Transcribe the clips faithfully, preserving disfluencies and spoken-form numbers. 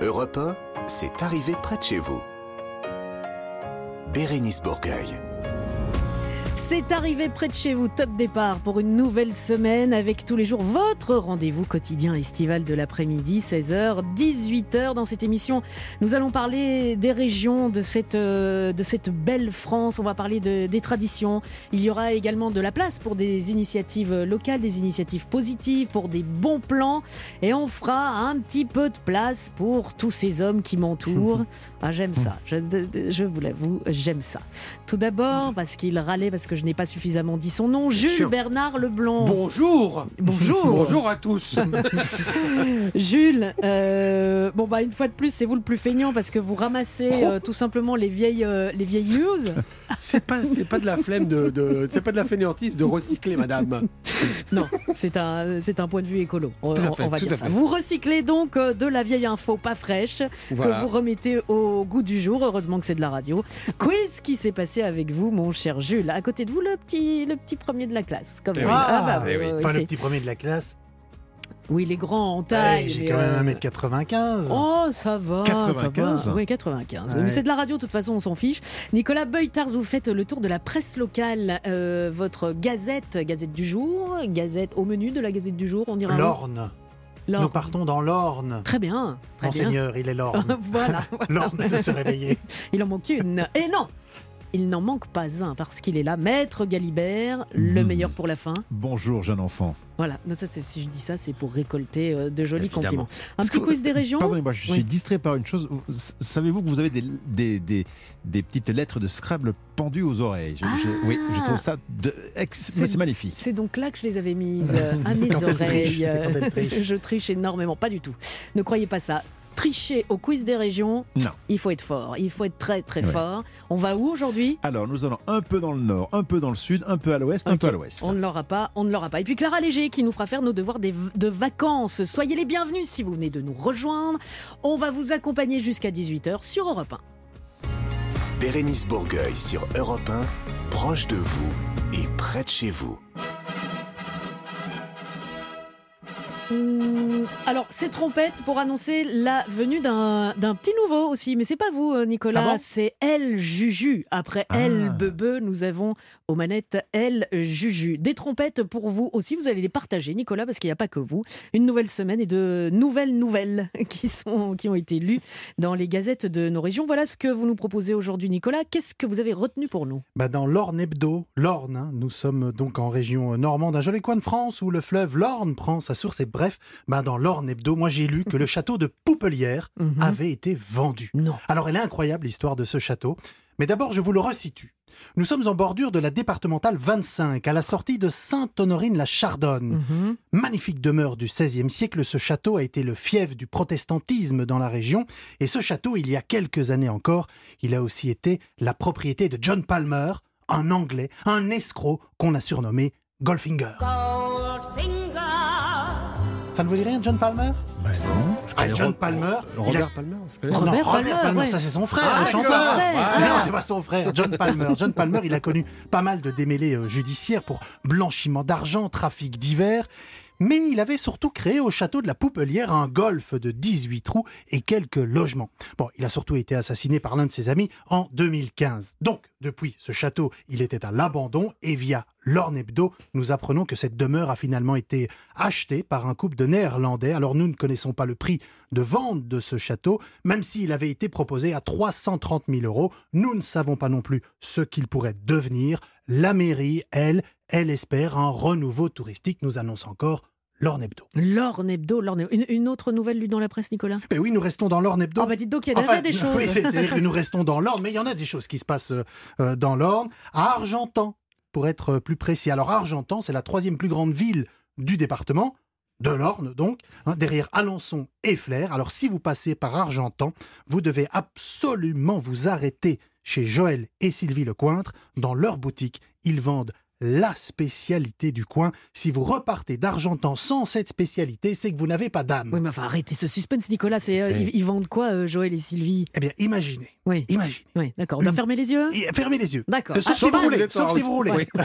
Europe un, c'est arrivé près de chez vous. Bérénice Bourgueil. C'est arrivé près de chez vous, top départ pour une nouvelle semaine avec tous les jours votre rendez-vous quotidien estival de l'après-midi, seize heures, dix-huit heures. Dans cette émission, nous allons parler des régions, de cette, euh, de cette belle France. On va parler de, des traditions. Il y aura également de la place pour des initiatives locales, des initiatives positives, pour des bons plans. Et on fera un petit peu de place pour tous ces hommes qui m'entourent. Ah, j'aime ça, je, je vous l'avoue, j'aime ça. Tout d'abord, parce qu'il râlait, parce que je n'ai pas suffisamment dit son nom, Jules sûr. Bernard Leblanc. Bonjour. Bonjour. Bonjour à tous. Jules, euh, bon bah une fois de plus, c'est vous le plus feignant parce que vous ramassez euh, tout simplement les vieilles, euh, les vieilles news. C'est pas, c'est pas de la flemme de, de c'est pas de la fainéantise de recycler, madame. Non, c'est un, c'est un point de vue écolo. On, Tout à fait, on va tout dire à ça. fait. Vous recyclez donc euh, de la vieille info pas fraîche Voilà. que vous remettez au goût du jour. Heureusement que c'est de la radio. Quiz qui s'est passé avec vous, mon cher Jules. À côté de vous, le petit, le petit premier de la classe. Quand même. Ah, bah, eh oui. oui, Enfin, c'est- le petit premier de la classe. oui, les grands en taille. Ouais, j'ai les, quand même euh, un mètre quatre-vingt-quinze. Oh, ça va. quatre-vingt-quinze. ça va. Oui, quatre-vingt-quinze. Ouais. Mais c'est de la radio, de toute façon, on s'en fiche. Nicolas Beutars, vous faites le tour de la presse locale. Euh, votre gazette, Gazette du jour, Gazette au menu de la Gazette du jour, on dira. L'Orne. L'Orne. Nous partons dans l'Orne. Très bien. Très bien. Monseigneur, il est l'Orne. voilà. voilà. L'Orne de se réveiller. Il en manque une. Et non, il n'en manque pas un parce qu'il est là. Maître Galibert, le Mmh. meilleur pour la fin. Bonjour jeune enfant. Voilà. Non, ça, c'est- si je dis ça, c'est pour récolter euh, de jolis Évidemment. compliments. Un petit quiz des régions. Pardonnez-moi, je suis Oui. distrait par une chose. S- Savez-vous que vous avez des, des, des, des petites lettres de Scrabble pendues aux oreilles je, je- Oui, je trouve ça de, ex- C'est- c'est magnifique. C'est donc là que je les avais mises euh, à mes Quand elle triche, oreilles. c'est quand elle triche. Je triche énormément, pas du tout. Ne croyez pas ça. Tricher au quiz des régions, Non. il faut être fort. Il faut être très très Ouais. fort. On va où aujourd'hui ? Alors, nous allons un peu dans le nord, un peu dans le sud, un peu à l'ouest, un Ok. peu à l'ouest. On ne l'aura pas, on ne l'aura pas. Et puis Clara Léger qui nous fera faire nos devoirs des- de vacances. Soyez les bienvenus si vous venez de nous rejoindre. On va vous accompagner jusqu'à dix-huit heures sur Europe un. Bérénice Bourgueil sur Europe un, proche de vous et près de chez vous. Hum, alors, c'est trompette pour annoncer la venue d'un d'un petit nouveau aussi. Mais c'est pas vous, euh, Nicolas. Ah bon c'est El Juju. Après Ah. El Bebe, nous avons aux manettes El Juju. Des trompettes pour vous aussi. Vous allez les partager, Nicolas, parce qu'il n'y a pas que vous. Une nouvelle semaine et de nouvelles nouvelles qui, sont, qui ont été lues dans les gazettes de nos régions. Voilà ce que vous nous proposez aujourd'hui, Nicolas. Qu'est-ce que vous avez retenu pour nous ? Bah, dans l'Orne Hebdo, l'Orne, hein, nous sommes donc en région normande, un joli coin de France où le fleuve l'Orne prend sa source. Et bref, bah, dans l'Orne Hebdo, moi j'ai lu que le château de Poupelière Mhm. avait été vendu. Non. Alors elle est incroyable l'histoire de ce château, mais d'abord je vous le resitue. Nous sommes en bordure de la départementale vingt-cinq, à la sortie de Sainte-Honorine-la-Chardonne. Mhm. Magnifique demeure du seizième siècle, ce château a été le fief du protestantisme dans la région. Et ce château, il y a quelques années encore, il a aussi été la propriété de John Palmer, un Anglais, un escroc qu'on a surnommé Goldfinger. Ça ne vous dit rien, John Palmer? Ben non. Ah, John Palmer, il a- Robert Palmer. je connais. Oh non, Robert Robert Palmer, Palmer, ouais. ça c'est son frère, Ah, le c'est chanteur. son frère. Mais Ah. non, c'est pas son frère, John Palmer. John Palmer, il a connu pas mal de démêlés euh, judiciaires pour blanchiment d'argent, trafic divers. Mais il avait surtout créé au château de la Poupelière un golf de dix-huit trous et quelques logements. Bon, il a surtout été assassiné par l'un de ses amis en deux mille quinze. Donc, depuis ce château, il était à l'abandon et via l'Orne Hebdo, nous apprenons que cette demeure a finalement été achetée par un couple de Néerlandais. Alors nous ne connaissons pas le prix de vente de ce château, même s'il avait été proposé à trois cent trente mille euros. Nous ne savons pas non plus ce qu'il pourrait devenir. La mairie, elle, elle espère un renouveau touristique, nous annonce encore l'Orne Hebdo. L'Orne Hebdo, l'Orne Hebdo. Une, une autre nouvelle lue dans la presse, Nicolas ? Mais oui, nous restons dans l'Orne Hebdo. Ah bah dites donc, il y en avait Enfin, des choses. Oui, c'est-à-dire que nous restons dans l'Orne, mais il y en a des choses qui se passent euh, dans l'Orne. À Argentan, pour être plus précis. Alors Argentan, c'est la troisième plus grande ville du département, de l'Orne donc, hein, derrière Alençon et Flers. Alors si vous passez par Argentan, vous devez absolument vous arrêter chez Joël et Sylvie Lecointre. Dans leur boutique, ils vendent la spécialité du coin. Si vous repartez d'Argentan sans cette spécialité, c'est que vous n'avez pas d'âme. Oui, mais enfin, arrêtez ce suspense, Nicolas. C'est, euh, C'est- ils, ils vendent quoi, euh, Joël et Sylvie ? Eh bien, imaginez, Oui, imaginez. oui, d'accord. On doit Une- fermer les yeux ? Et fermez les yeux. D'accord. Euh, sauf Ah, si c'est vous pas- roulez, vous êtes sauf en- si vous roulez. Oui.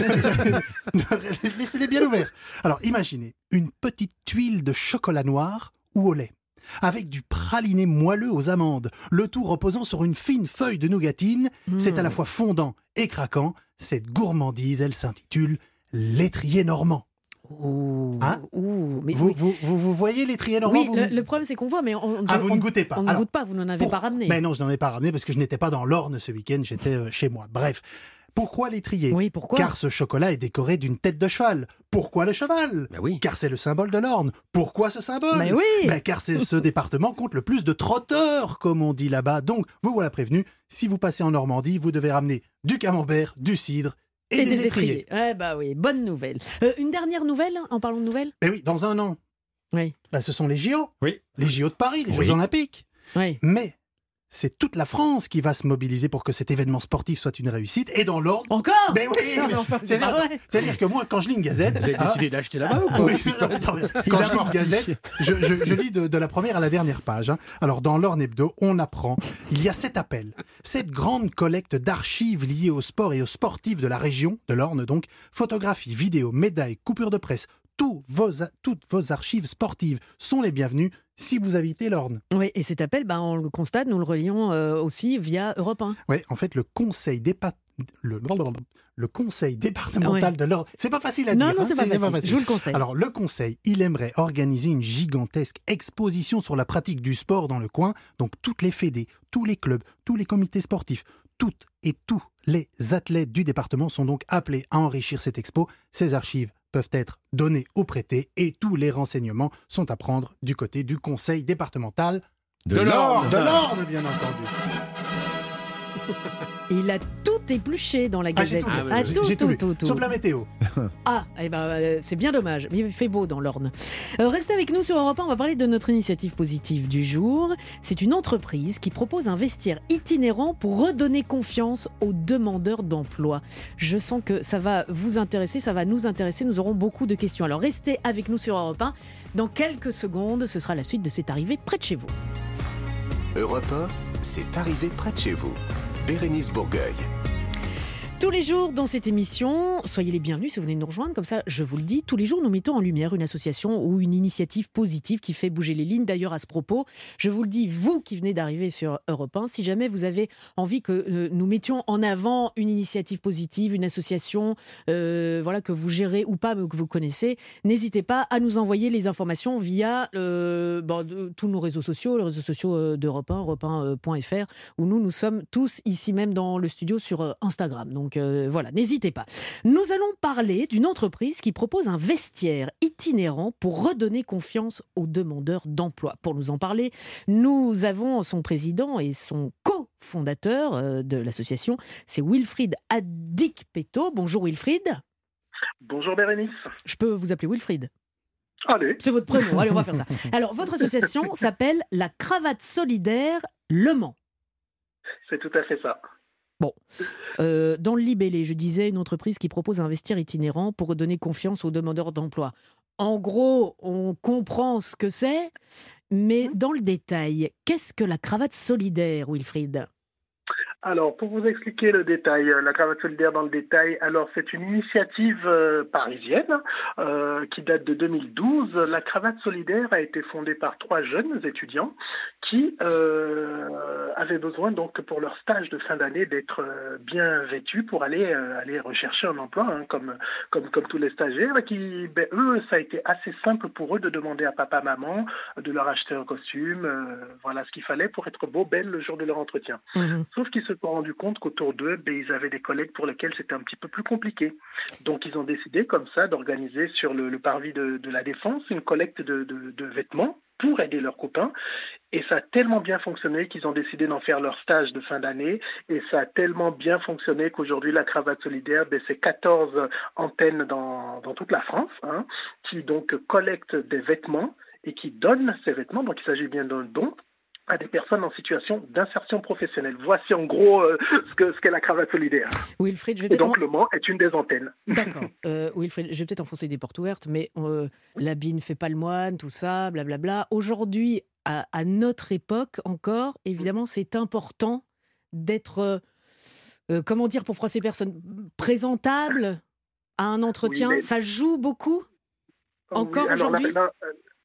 Laissez-les bien ouverts. Alors, imaginez une petite tuile de chocolat noir ou au lait, avec du praliné moelleux aux amandes, le tout reposant sur une fine feuille de nougatine. Mmh. C'est à la fois fondant et craquant. Cette gourmandise, elle s'intitule l'étrier normand. Ouh, hein ouh, mais vous, oui. vous, vous, vous voyez l'étrier normand? Oui, vous... le, le problème c'est qu'on voit, mais on, ah, vous on, ne goûtez pas. On ne goûte pas, vous n'en avez pour... pas ramené. Mais non, je n'en ai pas ramené parce que je n'étais pas dans l'Orne ce week-end, j'étais euh, chez moi. Bref. Pourquoi l'étrier? Oui, pourquoi? Car ce chocolat est décoré d'une tête de cheval. Pourquoi le cheval? Ben oui. Car c'est le symbole de l'Orne. Pourquoi ce symbole? Ben oui. Ben car c'est ce département compte le plus de trotteurs, comme on dit là-bas. Donc, vous voilà prévenu, si vous passez en Normandie, vous devez ramener du camembert, du cidre et, et des, des étriers. étriers. Eh bah oui, bonne nouvelle. Euh, une dernière nouvelle, en parlant de nouvelles? Ben oui, dans un an. Oui. Ben, ce sont les J O. Oui. Les J O de Paris, les Oui. Jeux Olympiques. Oui. Mais c'est toute la France qui va se mobiliser pour que cet événement sportif soit une réussite. Et dans l'ordre... Encore? Ben oui, Non, mais mais enfin, c'est c'est-à-dire, pas vrai. c'est-à-dire que moi, quand je lis une gazette... Vous avez ah, décidé d'acheter là-bas ou quoi? oui, non, attends, quand je lis une gazette, je, je, je lis de, de la première à la dernière page. Hein. Alors, dans l'Orne Hebdo, on apprend, il y a cet appel, cette grande collecte d'archives liées au sport et aux sportifs de la région, de l'Orne donc, photographies, vidéos, médailles, coupures de presse, tous vos, toutes vos archives sportives sont les bienvenues si vous habitez l'Orne. Oui, et cet appel, ben, on le constate, nous le relions euh, aussi via Europe un. Oui, en fait, le conseil dépa... le... le conseil départemental ouais. de l'Orne, c'est pas facile à non, dire. Non, hein, c'est, pas, pas facile. Je vous le conseille. Alors, le conseil, il aimerait organiser une gigantesque exposition sur la pratique du sport dans le coin. Donc, toutes les fédés, tous les clubs, tous les comités sportifs, toutes et tous les athlètes du département sont donc appelés à enrichir cette expo. Ces archives peuvent être données ou prêtées et tous les renseignements sont à prendre du côté du conseil départemental De, de l'Orne. de l'Orne, bien entendu. Il a tout épluché dans la Ah, j'ai Gazette. tout, Ah, oui, Ah, oui. tout, J'ai tout tout, lu, tout, tout. sauf la météo. Ah, eh ben, euh, c'est bien dommage, mais il fait beau dans l'Orne. Euh, restez avec nous sur Europe un, on va parler de notre initiative positive du jour. C'est une entreprise qui propose un vestiaire itinérant pour redonner confiance aux demandeurs d'emploi. Je sens que ça va vous intéresser, ça va nous intéresser, nous aurons beaucoup de questions. Alors restez avec nous sur Europe un. Dans quelques secondes, ce sera la suite de C'est arrivé près de chez vous. Europe un, c'est arrivé près de chez vous. Bérénice Bourgueil. Tous les jours dans cette émission, soyez les bienvenus si vous venez de nous rejoindre, comme ça je vous le dis, tous les jours nous mettons en lumière une association ou une initiative positive qui fait bouger les lignes. D'ailleurs à ce propos, je vous le dis, vous qui venez d'arriver sur Europe un, si jamais vous avez envie que euh, nous mettions en avant une initiative positive, une association euh, voilà, que vous gérez ou pas mais que vous connaissez, n'hésitez pas à nous envoyer les informations via euh, bon, de, tous nos réseaux sociaux, les réseaux sociaux euh, d'Europe un, europe un point f r, où nous, nous sommes tous ici même dans le studio sur euh, Instagram. Donc Donc euh, voilà, n'hésitez pas. Nous allons parler d'une entreprise qui propose un vestiaire itinérant pour redonner confiance aux demandeurs d'emploi. Pour nous en parler, nous avons son président et son cofondateur euh, de l'association, c'est Wilfried Adikpeto. Bonjour Wilfried. Bonjour Bérénice. Je peux vous appeler Wilfried? Allez. C'est votre prénom, allez on va faire ça. Alors votre association s'appelle la Cravate Solidaire Le Mans. C'est tout à fait ça. Bon, euh, dans le libellé, je disais une entreprise qui propose un vestiaire itinérant pour redonner confiance aux demandeurs d'emploi. En gros, on comprend ce que c'est, mais dans le détail, qu'est-ce que la cravate solidaire, Wilfried ? Alors, pour vous expliquer le détail, la cravate solidaire dans le détail, alors c'est une initiative euh, parisienne euh, qui date de deux mille douze. La cravate solidaire a été fondée par trois jeunes étudiants qui euh, avaient besoin donc pour leur stage de fin d'année d'être euh, bien vêtus pour aller euh, aller rechercher un emploi, hein, comme comme comme tous les stagiaires. Et qui, ben, eux, ça a été assez simple pour eux de demander à papa, maman de leur acheter un costume, euh, voilà ce qu'il fallait pour être beau, belle le jour de leur entretien. Mmh. Sauf qu'ils se sont rendus compte qu'autour d'eux, ben, ils avaient des collègues pour lesquels c'était un petit peu plus compliqué. Donc ils ont décidé comme ça d'organiser sur le, le parvis de, de la Défense une collecte de, de, de vêtements pour aider leurs copains. Et ça a tellement bien fonctionné qu'ils ont décidé d'en faire leur stage de fin d'année. Et ça a tellement bien fonctionné qu'aujourd'hui, la cravate solidaire, ben, c'est quatorze antennes dans, dans toute la France, hein, qui donc collectent des vêtements et qui donnent ces vêtements. Donc il s'agit bien d'un don à des personnes en situation d'insertion professionnelle. Voici en gros euh, ce, que, ce qu'est la cravate solidaire. Wilfried, je vais Et peut-être donc en... le Mans est une des antennes. D'accord. Euh, Wilfried, je vais peut-être enfoncer des portes ouvertes, mais euh, l'habit ne fait pas le moine, tout ça, blablabla. Aujourd'hui, à, à notre époque encore, évidemment, c'est important d'être, euh, euh, comment dire, pour froisser personne, présentable à un entretien. Oui, mais... Ça joue beaucoup encore oui, alors, aujourd'hui la, la,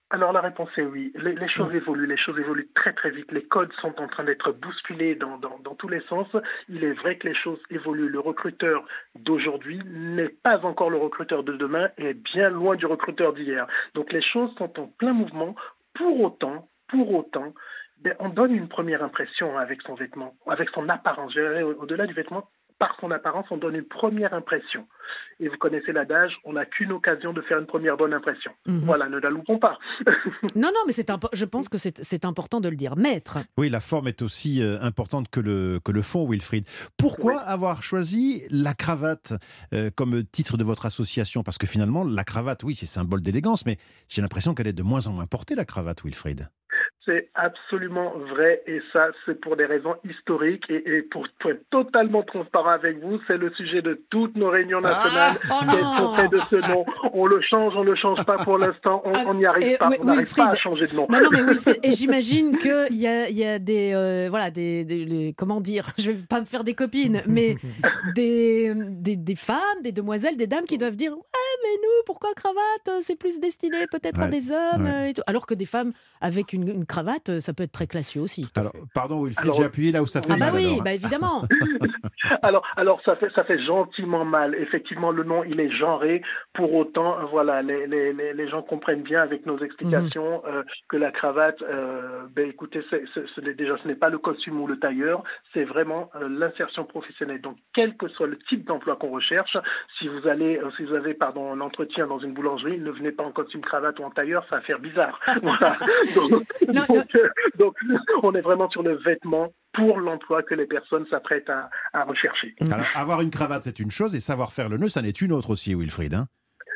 Alors la réponse est oui. Les, les choses évoluent, les choses évoluent très très vite. Les codes sont en train d'être bousculés dans, dans, dans tous les sens. Il est vrai que les choses évoluent. Le recruteur d'aujourd'hui n'est pas encore le recruteur de demain et est bien loin du recruteur d'hier. Donc les choses sont en plein mouvement. Pour autant, pour autant, ben, on donne une première impression avec son vêtement, avec son apparence. Je dirais, au-delà du vêtement, par son apparence, on donne une première impression. Et vous connaissez l'adage, on n'a qu'une occasion de faire une première bonne impression. Mm-hmm. Voilà, ne la loupons pas. non, non, mais c'est impo- je pense que c'est, c'est important de le dire. Maître. Oui, la forme est aussi euh, importante que le, que le fond, Wilfried. Pourquoi oui. avoir choisi la cravate euh, comme titre de votre association ? Parce que finalement, la cravate, oui, c'est symbole d'élégance, mais j'ai l'impression qu'elle est de moins en moins portée, la cravate, Wilfried. C'est absolument vrai et ça, c'est pour des raisons historiques et, et pour, pour être totalement transparent avec vous, c'est le sujet de toutes nos réunions nationales. Ah, oh fait de ce nom. On le change, on le change pas pour l'instant, on n'y arrive et, pas, oui, on n'arrive pas à changer de nom. Non, non, mais Wilfried, et j'imagine qu'il y a, y a des, euh, voilà, des, des les, comment dire, je vais pas me faire des copines, mais des, des, des femmes, des demoiselles, des dames qui doivent dire, ouais, mais nous, pourquoi cravate ? C'est plus destiné peut-être ouais, à des hommes, ouais. et tout. Alors que des femmes avec une, une cravate, ça peut être très classieux aussi. Alors, pardon, Wilfried, j'ai appuyé là où ça fait ah mal. Ah bah oui, alors. bah évidemment. alors, alors ça fait, ça fait gentiment mal. Effectivement, le nom, il est genré. Pour autant, voilà, les, les, les gens comprennent bien avec nos explications mmh. euh, que la cravate, euh, ben écoutez, c'est, c'est, c'est, déjà, ce n'est pas le costume ou le tailleur, c'est vraiment euh, l'insertion professionnelle. Donc, quel que soit le type d'emploi qu'on recherche, si vous allez, euh, si vous avez, pardon, un entretien dans une boulangerie, ne venez pas en costume cravate ou en tailleur, ça va faire bizarre. Voilà. Donc, non, donc, non. donc, on est vraiment sur le vêtement pour l'emploi que les personnes s'apprêtent à, à rechercher. Alors, avoir une cravate, c'est une chose, et savoir faire le nœud, ça n'est une autre aussi, Wilfried. Hein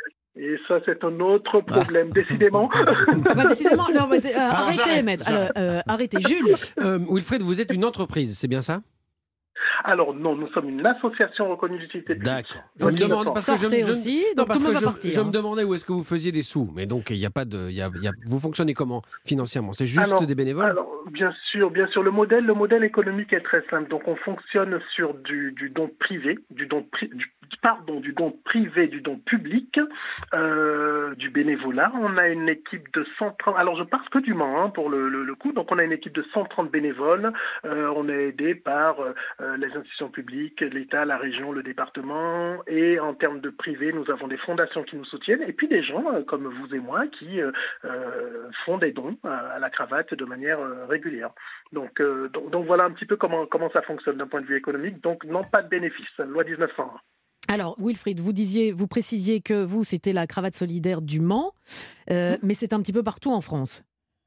et ça, c'est un autre problème, ah. décidément. Ah bah, décidément, non, bah, euh, Alors, arrêtez, maître. Alors, euh, arrêtez, Jules. Euh, Wilfried, vous êtes une entreprise, c'est bien ça ? Alors non, nous sommes une association reconnue d'utilité publique. D'accord. Je me demande parce que je, je, aussi, non, donc parce tout que va je, partir, je hein. me demandais où est-ce que vous faisiez des sous, mais donc il y a pas de, il y a, il y a, vous fonctionnez comment financièrement ? C'est juste alors, des bénévoles ? Alors bien sûr, bien sûr, le modèle, le modèle économique est très simple. Donc on fonctionne sur du, du don privé, du don pri, du, pardon, du don privé, du don public, euh, du bénévolat. On a une équipe de cent trente. Alors je parle que du Mans hein, pour le, le, le coup. Donc on a une équipe de cent trente bénévoles. Euh, on est aidé par euh, les institutions publiques, l'État, la région, le département, et en termes de privé, nous avons des fondations qui nous soutiennent, et puis des gens euh, comme vous et moi qui euh, font des dons euh, à la cravate de manière euh, régulière. Donc, euh, donc, donc voilà un petit peu comment, comment ça fonctionne d'un point de vue économique. Donc non, pas de bénéfice, loi dix-neuf cent un. Alors, Wilfried, vous disiez, vous précisiez que vous, c'était la cravate solidaire du Mans, euh, mmh. mais c'est un petit peu partout en France.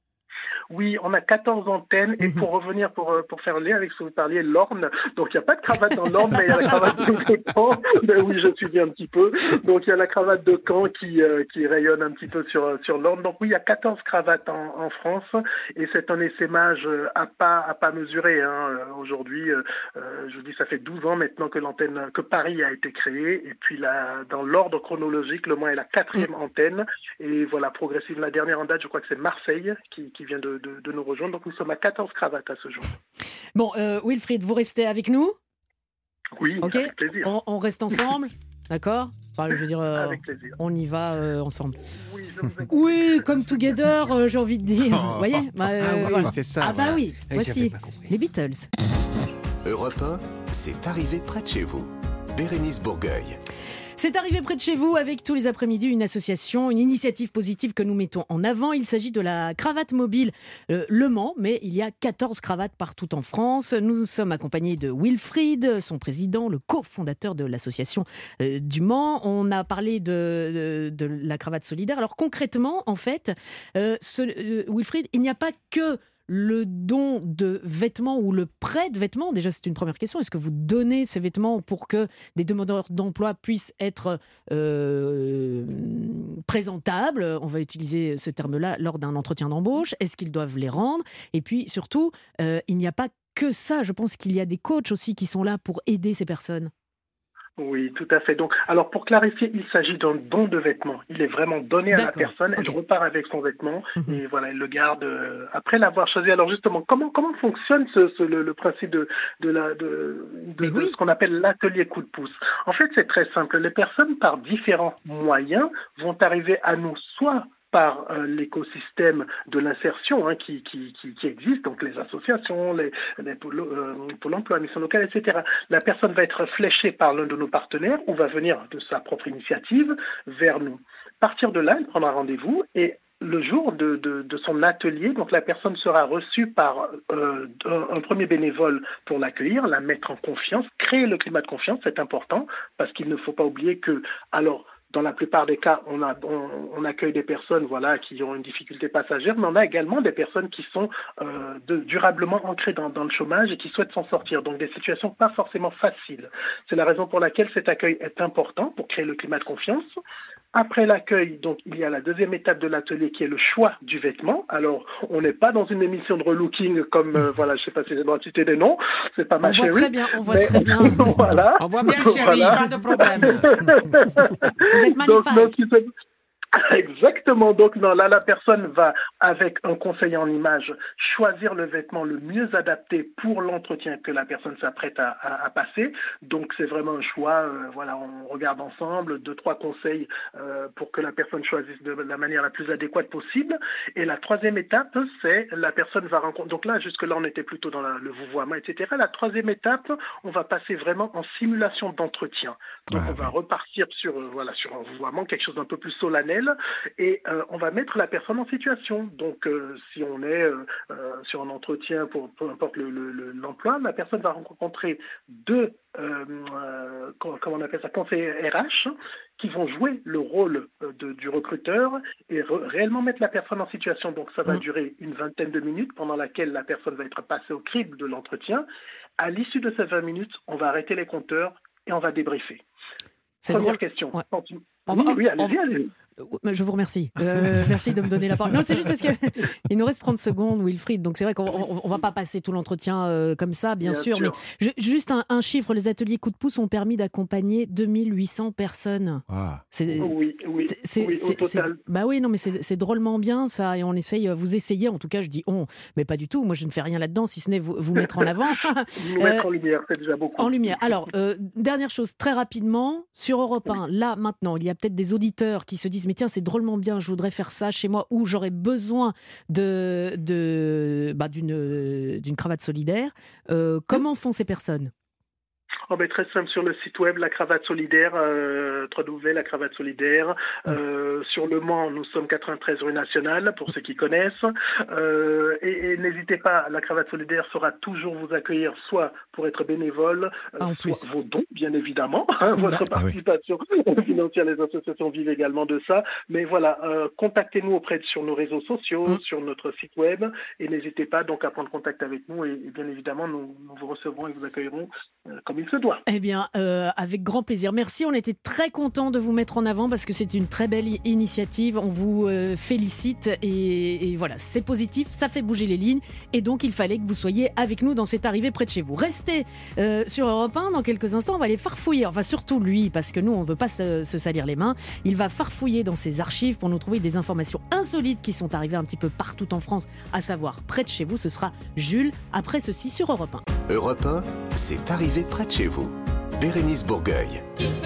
Oui, on a quatorze antennes et pour revenir, pour, pour faire le lien avec ce que vous parliez, l'Orne, donc il n'y a pas de cravate dans l'Orne, mais il y a la cravate de Caen, mais oui, je suis bien un petit peu, donc il y a la cravate de Caen qui, euh, qui rayonne un petit peu sur, sur l'Orne, donc oui, il y a quatorze cravates en, en France et c'est un essaimage à pas, à pas mesurer, hein. Aujourd'hui, euh, je vous dis, ça fait douze ans maintenant que l'antenne, que Paris a été créée et puis là, dans l'ordre chronologique, Le Mans est la quatrième antenne et voilà, progressivement, la dernière en date, je crois que c'est Marseille qui, qui vient de De, de nous rejoindre. Donc nous sommes à quatorze cravates à ce jour. Bon, euh, Wilfried, vous restez avec nous ? Oui, okay. Avec plaisir. On, on reste ensemble, d'accord ? Enfin, je veux dire, euh, avec plaisir. On y va euh, ensemble. Oui, je vous oui, comme Together, euh, j'ai envie de dire. Oh. Vous voyez bah, euh, Ah oui, voilà. c'est ça. Ah bah voilà. oui, Et voici les Beatles. Europe un, c'est arrivé près de chez vous. Bérénice Bourgueil. C'est arrivé près de chez vous avec tous les après-midi une association, une initiative positive que nous mettons en avant. Il s'agit de la cravate mobile euh, Le Mans, mais il y a quatorze cravates partout en France. Nous sommes accompagnés de Wilfried, son président, le cofondateur de l'association euh, du Mans. On a parlé de, de, de la cravate solidaire. Alors concrètement, en fait, euh, ce, euh, Wilfried, il n'y a pas que le don de vêtements ou le prêt de vêtements. Déjà, c'est une première question. Est-ce que vous donnez ces vêtements pour que des demandeurs d'emploi puissent être euh, présentables ? On va utiliser ce terme-là lors d'un entretien d'embauche. Est-ce qu'ils doivent les rendre ? Et puis, surtout, euh, il n'y a pas que ça. Je pense qu'il y a des coachs aussi qui sont là pour aider ces personnes. Oui, tout à fait. Donc, alors pour clarifier, il s'agit d'un don de vêtements. Il est vraiment donné D'accord. à la personne. Elle okay. repart avec son vêtement mmh. et voilà, elle le garde euh, après l'avoir choisi. Alors justement, comment comment fonctionne ce, ce le, le principe de de la de, de, oui. de ce qu'on appelle l'atelier coup de pouce ? En fait, c'est très simple. Les personnes par différents moyens vont arriver à nous soit par euh, l'écosystème de l'insertion hein, qui, qui, qui, qui existe, donc les associations, les, les pôles, euh, pôle emploi, mission locale, et cetera. La personne va être fléchée par l'un de nos partenaires ou va venir de sa propre initiative vers nous. À partir de là, elle prendra rendez-vous et le jour de, de, de son atelier, donc la personne sera reçue par euh, un, un premier bénévole pour l'accueillir, la mettre en confiance, créer le climat de confiance, c'est important, parce qu'il ne faut pas oublier que, alors, dans la plupart des cas, on, a, on, on accueille des personnes voilà, qui ont une difficulté passagère, mais on a également des personnes qui sont euh, de, durablement ancrées dans, dans le chômage et qui souhaitent s'en sortir, donc des situations pas forcément faciles. C'est la raison pour laquelle cet accueil est important pour créer le climat de confiance. Après l'accueil, donc il y a la deuxième étape de l'atelier qui est le choix du vêtement. Alors, on n'est pas dans une émission de relooking comme, euh, voilà, je sais pas si j'ai le droit de citer des noms, c'est pas ma on chérie. voit très bien, on voit mais, très bien. voilà. On voit bien, chérie, Voilà. pas de problème. Vous êtes magnifique. Donc, donc, il se- Exactement. Donc non, là, la personne va, avec un conseiller en image, choisir le vêtement le mieux adapté pour l'entretien que la personne s'apprête à, à, à passer. Donc c'est vraiment un choix. Euh, voilà, on regarde ensemble deux, trois conseils euh, pour que la personne choisisse de la manière la plus adéquate possible. Et la troisième étape, c'est la personne va rencontrer. Donc là, jusque là, on était plutôt dans la, le vouvoiement, et cetera. La troisième étape, on va passer vraiment en simulation d'entretien. Donc Ah, on va oui. repartir sur euh, voilà sur un vouvoiement, quelque chose d'un peu plus solennel. Et euh, on va mettre la personne en situation. Donc, euh, si on est euh, euh, sur un entretien pour peu importe le, le, le- l'emploi, la personne va rencontrer deux, euh, euh, comment, comment on appelle ça, conseillers R H qui vont jouer le rôle euh, de, du recruteur et re- réellement mettre la personne en situation. Donc, ça va Mm. durer une vingtaine de minutes pendant laquelle la personne va être passée au crible de l'entretien. À l'issue de ces vingt minutes, on va arrêter les compteurs et on va débriefer. C'est Première drôle. question. Ouais. Continue. On Oui, va- oui, on allez-y, va- allez-y. Euh, Je vous remercie. Euh, merci de me donner la parole. Non, c'est juste parce qu'il nous reste trente secondes, Wilfried. Donc c'est vrai qu'on on, on va pas passer tout l'entretien euh, comme ça, bien, Bien sûr. sûr. Mais je- juste un, un chiffre, les ateliers coup de pouce ont permis d'accompagner deux mille huit cents personnes. Ah. C'est, Oui, oui, c'est- c'est- oui, c'est- au total. c'est- bah oui, non, mais c'est, c'est drôlement bien ça. Et on essaye, vous essayez, en tout cas, je dis on, mais pas du tout. Moi, je ne fais rien là-dedans, si ce n'est vous, vous mettre en avant. Nous mettre en lumière, c'est déjà beaucoup. En lumière. Alors, euh, dernière chose, très rapidement, sur Europe un, là, maintenant, il y a peut-être des auditeurs qui se disent, mais tiens, c'est drôlement bien, je voudrais faire ça chez moi, ou j'aurais besoin de, de, bah, d'une, d'une cravate solidaire. Euh, comment font ces personnes ? Oh ben, très simple, sur le site web, la cravate solidaire, euh, w w w point la cravate solidaire. Euh, sur Le Mans, nous sommes quatre-vingt-treize rue Nationale, pour ceux qui connaissent. Euh, et, et n'hésitez pas, la cravate solidaire saura toujours vous accueillir, soit pour être bénévole, euh, Ah, en soit plus. vos dons, bien évidemment. Hein, votre Ah oui. participation financière, les associations vivent également de ça. Mais voilà, euh, contactez-nous auprès de, sur nos réseaux sociaux, Mm. sur notre site web, et n'hésitez pas donc à prendre contact avec nous. Et, et bien évidemment, nous, nous vous recevrons et vous accueillerons euh, comme il se doit. Eh bien, euh, avec grand plaisir. Merci, on était très contents de vous mettre en avant parce que c'est une très belle i- initiative. On vous euh, félicite et, et voilà, c'est positif, ça fait bouger les lignes et donc il fallait que vous soyez avec nous dans cette arrivée près de chez vous. Restez euh, sur Europe un, dans quelques instants, on va aller farfouiller, enfin surtout lui parce que nous on ne veut pas se, se salir les mains. Il va farfouiller dans ses archives pour nous trouver des informations insolites qui sont arrivées un petit peu partout en France, à savoir près de chez vous. Ce sera Jules, après ceci sur Europe un. Europe un, c'est arrivé près de chez vous. Bérénice Bourgueil.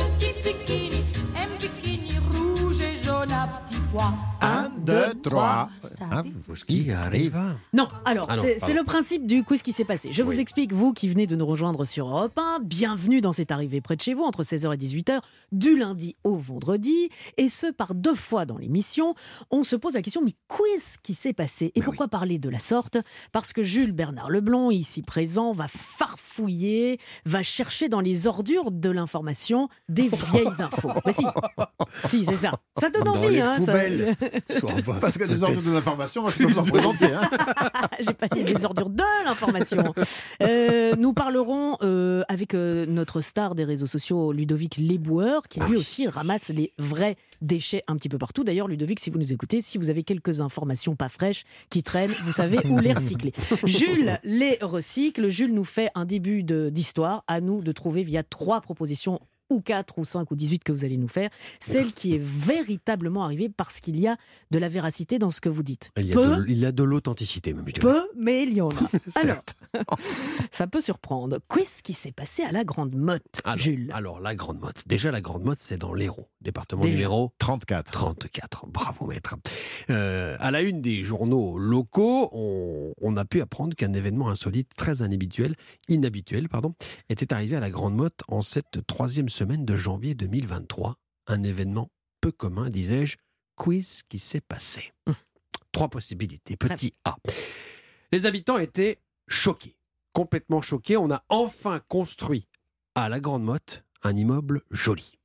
Un bikini rouge et jaune à petits pois. Un, deux, trois. Ça Ah, fait ce qui arrive. Non, alors, Ah non, c'est, pardon. c'est le principe du quiz qui s'est passé. Je vous Oui. explique, vous qui venez de nous rejoindre sur Europe un, bienvenue dans cette arrivée près de chez vous, entre seize heures et dix-huit heures, du lundi au vendredi, et ce, par deux fois dans l'émission. On se pose la question, mais quiz qui s'est passé Et Ben pourquoi parler de la sorte ? Parce que Jules Bernard Leblond, ici présent, va farfouiller, va chercher dans les ordures de l'information des vieilles infos. Mais si, si, c'est ça. Ça donne Dans envie, les hein. ça- poubelles. Soit on va Parce que des peut-être- ordres de l'information, moi je peux vous en présenter. Hein. J'ai pas dit des ordures de l'information. Euh, nous parlerons euh, avec euh, notre star des réseaux sociaux, Ludovic Lesboueur, qui lui aussi ramasse les vrais déchets un petit peu partout. D'ailleurs, Ludovic, si vous nous écoutez, si vous avez quelques informations pas fraîches qui traînent, vous savez où les recycler. Jules les recycle. Jules nous fait un début de- d'histoire. À nous de trouver via trois propositions ou quatre, ou cinq, ou dix-huit que vous allez nous faire, celle qui est véritablement arrivée parce qu'il y a de la véracité dans ce que vous dites. Il y a Peu, de, il y a de l'authenticité, même, je dirais. peu, mais il y en a. Alors, Ça peut surprendre. Qu'est-ce qui s'est passé à la Grande Motte, alors, Jules? alors, la Grande Motte. Déjà, la Grande Motte, c'est dans l'Hérault, département Déjà. numéro trente-quatre. trente-quatre. Bravo, maître. Euh, à la une des journaux locaux, on, on a pu apprendre qu'un événement insolite, très inhabituel, inhabituel, pardon, était arrivé à la Grande Motte en cette troisième semaine de janvier deux mille vingt-trois. Un événement peu commun, disais-je. Quiz qui s'est passé. Mmh. Trois possibilités. Petit A. Les habitants étaient choqués, complètement choqués. On a enfin construit à la Grande Motte un immeuble joli.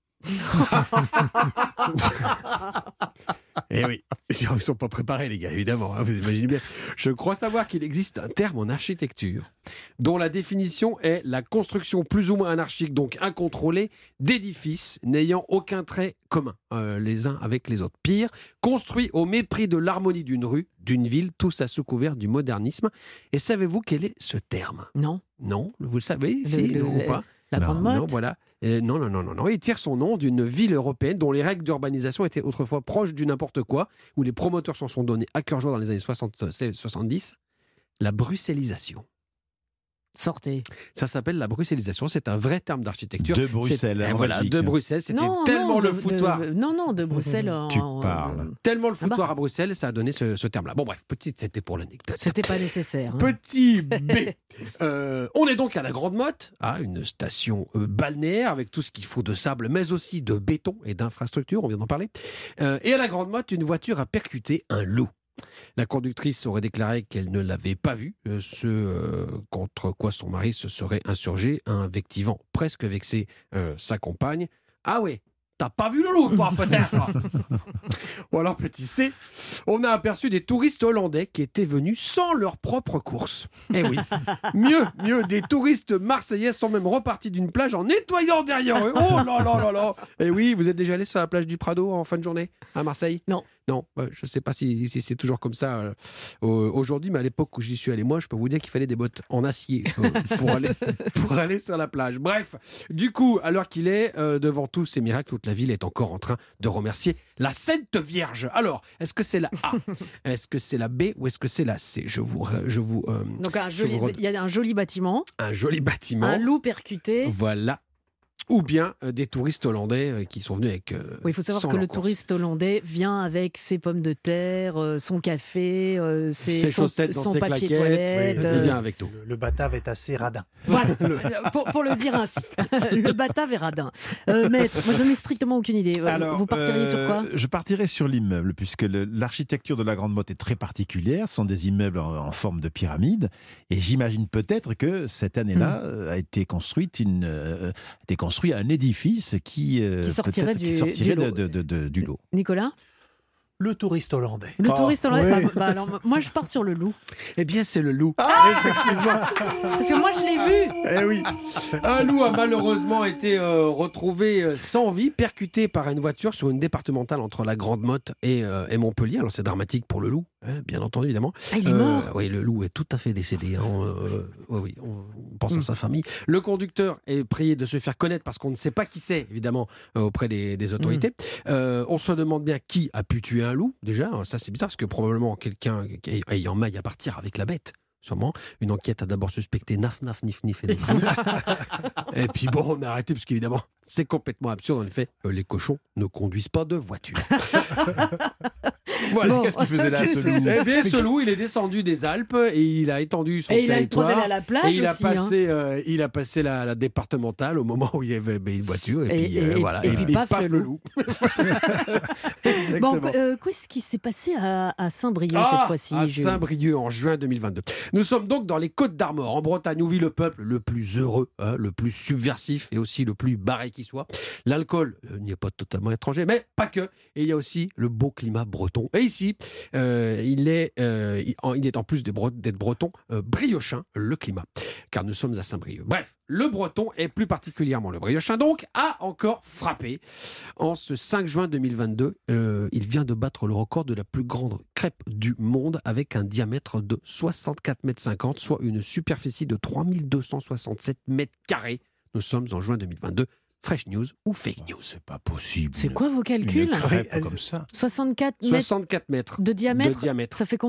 Eh oui, ils ne sont pas préparés, les gars, évidemment, hein, vous imaginez bien. Je crois savoir qu'il existe un terme en architecture dont la définition est la construction plus ou moins anarchique, donc incontrôlée, d'édifices n'ayant aucun trait commun, euh, les uns avec les autres. Pire, construit au mépris de l'harmonie d'une rue, d'une ville, tous à sous couvert du modernisme. Et savez-vous quel est ce terme? Non. Non, vous le savez, si, Le- le- non, ou pas? La Non, Grande Non, Motte? voilà. Euh, non, non, non, non, non. Il tire son nom d'une ville européenne dont les règles d'urbanisation étaient autrefois proches du n'importe quoi, où les promoteurs s'en sont donnés à cœur joie dans les années soixante soixante-dix. La bruxellisation. Sortez. Ça s'appelle la bruxellisation. C'est un vrai terme d'architecture. De Bruxelles, C'est- en voilà, Belgique. de Bruxelles. C'était Non, tellement non, le de- foutoir. de- non, non, de Bruxelles. en- Tu en- parles. Tellement le Ah bah. foutoir à Bruxelles, ça a donné ce, ce terme-là. Bon, bref, petit, c'était pour l'anecdote. C'était pas nécessaire. hein. Petit B. Euh, on est donc à la Grande Motte, à une station euh, balnéaire avec tout ce qu'il faut de sable, mais aussi de béton et d'infrastructures, on vient d'en parler. Euh, et à la Grande Motte, une voiture a percuté un loup. La conductrice aurait déclaré qu'elle ne l'avait pas vu, euh, ce euh, contre quoi son mari se serait insurgé, invectivant presque vexé euh, sa compagne. Ah ouais, t'as pas vu le loup, toi, peut-être? Ou alors, petit C, on a aperçu des touristes hollandais qui étaient venus sans leur propre course. Eh oui, mieux, mieux, des touristes marseillais sont même repartis d'une plage en nettoyant derrière eux. Oh là là là là. Eh oui, vous êtes déjà allé sur la plage du Prado en fin de journée à Marseille? Non. Non, euh, je ne sais pas si, si c'est toujours comme ça euh, euh, aujourd'hui, mais à l'époque où j'y suis allé, moi, je peux vous dire qu'il fallait des bottes en acier euh, pour, aller, pour aller sur la plage. Bref, du coup, à l'heure qu'il est, euh, devant tous ces miracles, toute la ville est encore en train de remercier la Sainte Vierge. Alors, est-ce que c'est la A, est-ce que c'est la B ou est-ce que c'est la C? Je vous, je vous euh, Donc un je joli- vous re- il y a un joli bâtiment, un joli bâtiment. un loup percuté. Voilà. Ou bien euh, des touristes hollandais euh, qui sont venus avec. euh, Oui, il faut savoir sans que leur le course. touriste hollandais vient avec ses pommes de terre, euh, son café, euh, ses, Ses son, chaussettes dans son ses papier claquettes, toilette. oui, euh, il vient avec tout. Le, le batave est assez radin. Voilà, pour, pour le dire ainsi. Le batave est radin. Euh, maître, moi je n'ai strictement aucune idée. Euh, Vous partiriez sur quoi? Je partirais sur l'immeuble, puisque le- l'architecture de la Grande Motte est très particulière. Ce sont des immeubles en, en forme de pyramide. Et j'imagine peut-être que cette année-là euh, a été construite une, euh, a été construit un édifice qui, euh, Qui sortirait peut-être du- qui sortirait du lot. de- de- de- du lot. Nicolas? Le touriste hollandais. Le Ah, touriste hollandais. oui. Bah, bah, alors, moi je pars sur le loup. Eh bien, c'est le loup. Ah Effectivement. Parce que moi je l'ai vu. Eh oui. Un loup a malheureusement été euh, retrouvé euh, sans vie, percuté par une voiture sur une départementale entre la Grande Motte et, euh, et Montpellier. Alors c'est dramatique pour le loup, hein, bien entendu évidemment. Ah, il est Euh, mort. Oui, le loup est tout à fait décédé. hein, euh, oui, oui, on on pense à sa famille. Le conducteur est prié de se faire connaître parce qu'on ne sait pas qui c'est, évidemment, euh, auprès des, des autorités. Euh, on se demande bien qui a pu tuer un loup, déjà. Alors, ça, c'est bizarre parce que probablement quelqu'un qui- ayant maille à partir avec la bête. Sûrement. Une enquête a d'abord suspecté naf, naf, nif, nif et nif, nif. Et puis bon, on a arrêté parce qu'évidemment, c'est complètement absurde. En effet, euh, les cochons ne conduisent pas de voiture. Voilà. Bon. Qu'est-ce qu'il faisait là, ce loup? Eh bien, ce loup, il est descendu des Alpes et il a étendu son Et il a le droit territoire. d'aller à la plage Et il a aussi. hein. passé, euh, il a passé la, la départementale au moment où il y avait ben, une voiture. Et, Et- puis, et- euh, et- voilà. et puis paf, le le loup. loup. Bon, Exactement. euh, qu'est-ce qui s'est passé à, à Saint-Brieuc Ah, cette fois-ci, à Jules? Saint-Brieuc en juin deux mille vingt-deux. Nous sommes donc dans les Côtes d'Armor, en Bretagne, où vit le peuple le plus heureux, hein, le plus subversif et aussi le plus barré qui soit. L'alcool euh, n'y est pas totalement étranger, mais pas que. Et il y a aussi le beau climat breton. Et ici, euh, il, est, euh, il, en, il est en plus des bre- d'être breton, euh, briochin, le climat, car nous sommes à Saint-Brieuc. Bref, le breton, et plus particulièrement le briochin, donc, a encore frappé. En ce cinq juin deux mille vingt-deux, euh, il vient de battre le record de la plus grande crêpe du monde avec un diamètre de soixante-quatre mètres cinquante, soit une superficie de trois mille deux cent soixante-sept mètres carrés. Nous sommes en juin deux mille vingt-deux. Fresh news ou fake news? C'est pas possible. C'est quoi vos Une calculs? crêpe Oui, comme ça. soixante-quatre mètres soixante-quatre mètres de diamètre, de diamètre. ça fait combien?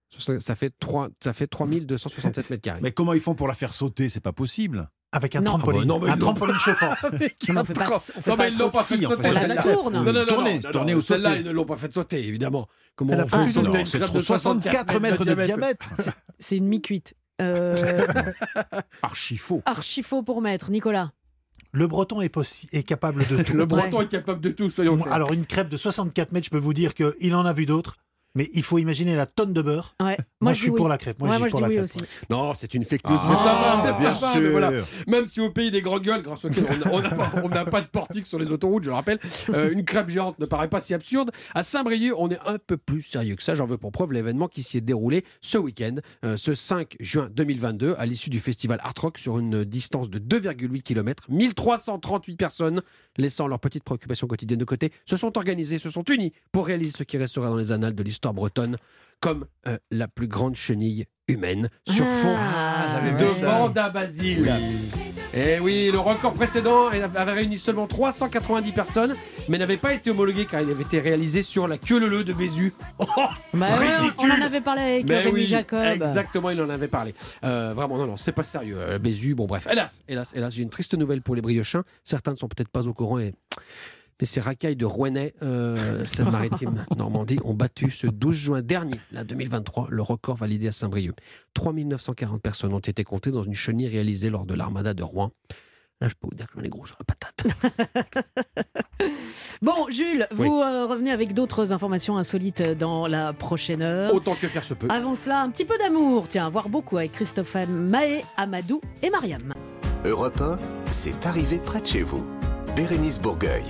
Ça, ça fait trois, ça fait trois mille deux cent soixante-sept mètres carrés. Mais comment ils font pour la faire sauter? C'est pas possible. Avec un Non. trampoline, Ah bah non, mais un non. trampoline chauffant. Non, on fait pas, on fait Non, pas mais ils l'ont pas sauter. fait Si, on sauter. fait On la celle-là. tourne. Non, non, non, Tourner, non, non, tourner non, ou celle-là, sauter. ils ne l'ont pas fait sauter, évidemment. Comment Elle a on pas fait fait sauter Non, une c'est crêpe trop de soixante-quatre mètres de diamètre. C'est une mi-cuite. Euh, Archi faux. archi faux pour mettre, Nicolas. Le breton est, possi- est capable de tout. Le breton est capable de tout, soyons clairs. Alors une crêpe de soixante-quatre mètres, je peux vous dire qu'il en a vu d'autres. Mais il faut imaginer la tonne de beurre. Ouais. Moi, je je dis suis oui. pour la crêpe. Moi, Ouais, je moi, dis je pour dis la oui crêpe. aussi. Non, c'est une fake news. Ah, c'est sympa, c'est bien sympa, sûr. mais voilà. Même si au pays des grandes gueules, grâce auquel on n'a on n'a pas, on n'a pas de portique sur les autoroutes, je le rappelle, euh, une crêpe géante ne paraît pas si absurde. À Saint-Brieuc, on est un peu plus sérieux que ça. J'en veux pour preuve l'événement qui s'y est déroulé ce week-end, euh, ce cinq juin deux mille vingt-deux, à l'issue du festival Art Rock sur une distance de deux virgule huit kilomètres. mille trois cent trente-huit personnes, laissant leurs petites préoccupations quotidiennes de côté, se sont organisées, se sont unies pour réaliser ce qui restera dans les annales de l'histoire bretonne comme euh, la plus grande chenille humaine sur fond Ah, j'avais de vu ça. bande à Basile. Et oui, le record précédent avait réuni seulement trois cent quatre-vingt-dix personnes, mais n'avait pas été homologué car il avait été réalisé sur la queue leu de Bézu. Oh, Bah ouais, on ridicule. en avait parlé avec Mais Rémi oui, Jacob. exactement, il en avait parlé. Euh, vraiment, non, non, c'est pas sérieux. Euh, Bézu, bon, bref, hélas, hélas, hélas, j'ai une triste nouvelle pour les Briochins. Certains ne sont peut-être pas au courant et. Mais ces racailles de Rouennais, euh, Seine-Maritime, Normandie, ont battu ce douze juin dernier, là, deux mille vingt-trois, le record validé à Saint-Brieuc. trois mille neuf cent quarante personnes ont été comptées dans une chenille réalisée lors de l'Armada de Rouen. Là, je peux vous dire que j'en ai gros sur la patate. Bon, Jules, vous Oui. euh, revenez avec d'autres informations insolites dans la prochaine heure. Autant que faire se peut. Avant cela, un petit peu d'amour, tiens, voire beaucoup avec Christophane, Maé, Amadou et Mariam. Europe un, c'est arrivé près de chez vous. Bérénice Bourgueil.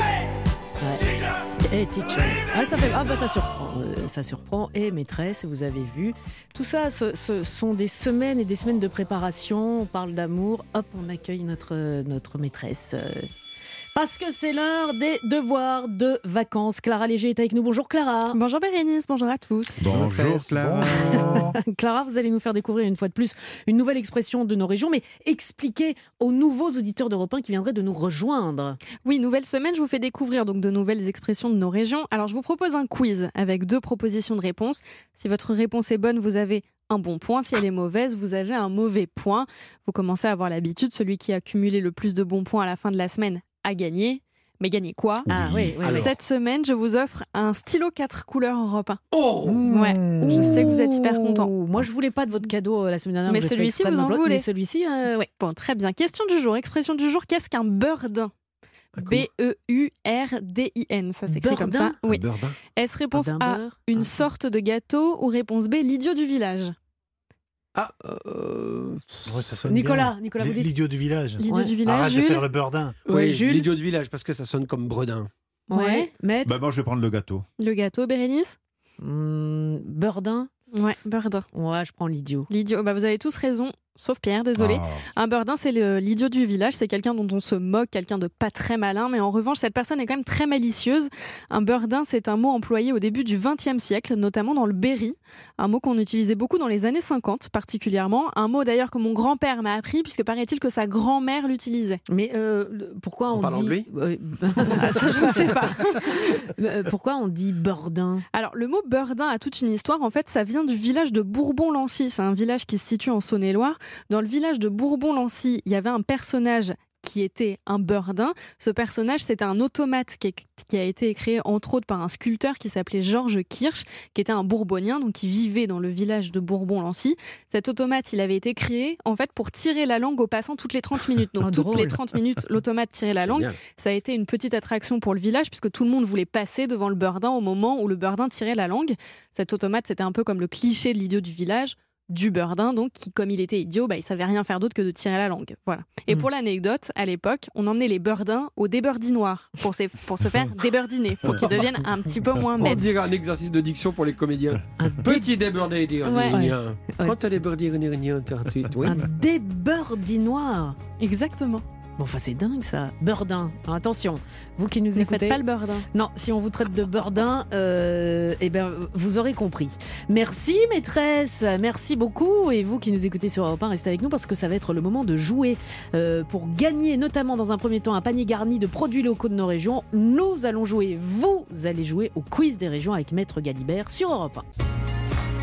Hey, teacher. Ah, ça, fait... ah, bah, ça surprend, euh, ça surprend. Et maîtresse, vous avez vu, tout ça, ce, ce sont des semaines et des semaines de préparation. On parle d'amour, hop, on accueille notre, notre maîtresse. Euh, Parce que c'est l'heure des devoirs de vacances. Clara Léger est avec nous. Bonjour Clara. Bonjour Bérénice, bonjour à tous. Bonjour Clara. Clara, vous allez nous faire découvrir une fois de plus une nouvelle expression de nos régions, mais expliquez aux nouveaux auditeurs d'Europe un qui viendraient de nous rejoindre. Oui, nouvelle semaine, je vous fais découvrir donc de nouvelles expressions de nos régions. Alors je vous propose un quiz avec deux propositions de réponse. Si votre réponse est bonne, vous avez un bon point. Si elle est mauvaise, vous avez un mauvais point. Vous commencez à avoir l'habitude, celui qui a cumulé le plus de bons points à la fin de la semaine a gagné. Mais gagner quoi? Ah oui, oui, oui. Cette semaine, je vous offre un stylo quatre couleurs Europe un. Oh Ouais, je sais que vous êtes hyper contents. Ouh, Moi, je voulais pas de votre cadeau euh, la semaine dernière. Mais j'ai fait celui-ci, exprès de vous en me bloquer, voulez. Mais celui-ci, euh, ouais. Bon, très bien. Question du jour, expression du jour, qu'est-ce qu'un beurdin? B E U R D I N, ça s'écrit comme ça. Beurdin Oui. Un beurdin. Est-ce réponse Un A, beurre, une un- sorte de gâteau, ou réponse B, l'idiot du village? Euh, Ouais, ça sonne Nicolas, bien. Nicolas, vous dites. L'idiot du village. L'idiot Ouais. du village, Arrête de Jules? faire le beurdin. Ouais, Oui, Jules. l'idiot du village, parce que ça sonne comme bredin. Ouais. Maître. Bah moi je vais prendre le gâteau. Le gâteau, Bérénice? Hmm, Beurdin. Ouais, beurdin. Ouais, je prends l'idiot. L'idiot, bah vous avez tous raison, sauf Pierre, désolé. Ah. Un beurdin, c'est le- l'idiot du village, c'est quelqu'un dont on se moque, quelqu'un de pas très malin, mais en revanche, cette personne est quand même très malicieuse. Un beurdin, c'est un mot employé au début du vingtième siècle, notamment dans le Berry, un mot qu'on utilisait beaucoup dans les années cinquante particulièrement, un mot d'ailleurs que mon grand-père m'a appris, puisque paraît-il que sa grand-mère l'utilisait. Mais euh, le- pourquoi En on, parlant dit. de lui Euh, Ah, ça, je ne sais pas. euh, pourquoi on dit beurdin? Alors, le mot beurdin a toute une histoire. En fait, ça vient du village de Bourbon-Lancy. C'est un village qui se situe en Saône-et-Loire. Dans le village de Bourbon-Lancy, il y avait un personnage qui était un beurdin. Ce personnage, c'était un automate qui, est- qui a été créé entre autres par un sculpteur qui s'appelait Georges Kirsch, qui était un Bourbonien, donc qui vivait dans le village de Bourbon-Lancy. Cet automate, il avait été créé en fait pour tirer la langue aux passants toutes les trente minutes. Donc Ah, toutes drôle. les trente minutes, l'automate tirait la langue. Génial. Ça a été une petite attraction pour le village puisque tout le monde voulait passer devant le beurdin au moment où le beurdin tirait la langue. Cet automate, c'était un peu comme le cliché de l'idiot du village, du beurdin, donc qui, comme il était idiot, bah, il savait rien faire d'autre que de tirer la langue. Voilà. Et Mm. pour l'anecdote, à l'époque, on emmenait les beurdins au débeurdinoir pour, se- pour se faire débeurdiner, pour qu'ils deviennent un petit peu moins On bêtes. dirait un exercice de diction pour les comédiens. Un, Petit débordé, dire Ouais. rien. Ouais. Quand t'as débordé, rien, oui. un débeurdinoir. Exactement. Bon, enfin, c'est dingue ça. Beurdin. Alors, attention, vous qui nous Ne écoutez. faites pas le beurdin. Non, si on vous traite de beurdin, euh, eh ben, vous aurez compris. Merci maîtresse, merci beaucoup. Et vous qui nous écoutez sur Europe un, restez avec nous parce que ça va être le moment de jouer euh, pour gagner, notamment dans un premier temps, un panier garni de produits locaux de nos régions. Nous allons jouer, vous allez jouer au quiz des régions avec Maître Galibert sur Europe un.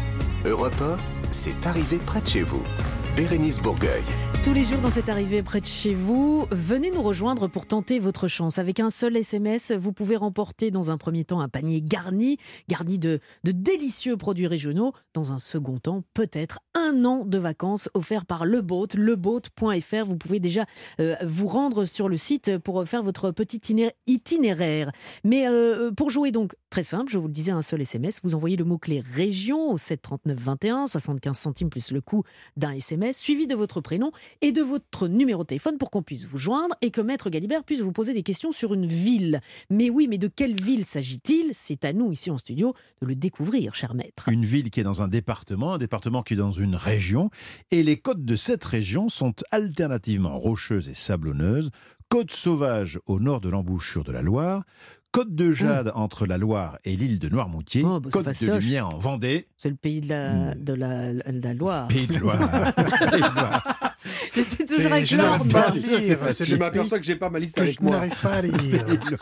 Europe un, c'est arrivé près de chez vous. Bérénice Bourgueil. Tous les jours dans cette arrivée près de chez vous, venez nous rejoindre pour tenter votre chance. Avec un seul S M S, vous pouvez remporter dans un premier temps un panier garni, garni de, de délicieux produits régionaux. Dans un second temps, peut-être un an de vacances offerts par Le Boat, leboat point f r. Vous pouvez déjà euh, vous rendre sur le site pour faire votre petit itinéraire. Mais euh, pour jouer donc, très simple, je vous le disais, un seul S M S, vous envoyez le mot-clé région au sept trente-neuf vingt et un, soixante-quinze centimes plus le coût d'un S M S, suivi de votre prénom et de votre numéro de téléphone pour qu'on puisse vous joindre et que Maître Galibert puisse vous poser des questions sur une ville. Mais oui, mais de quelle ville s'agit-il ? C'est à nous, ici en studio, de le découvrir, cher Maître. Une ville qui est dans un département, un département qui est dans une région, et les côtes de cette région sont alternativement rocheuses et sablonneuses, côte sauvage au nord de l'embouchure de la Loire, côte de Jade mmh. entre la Loire et l'île de Noirmoutier, oh, bah, côte de Lumière en Vendée. C'est le pays de la, mmh. de la, de la Loire. Pays de Loire. Pays de Loire. J'étais toujours avec Je l'ordre. m'aperçois que j'ai pas ma liste avec je moi. n'arrive pas à lire.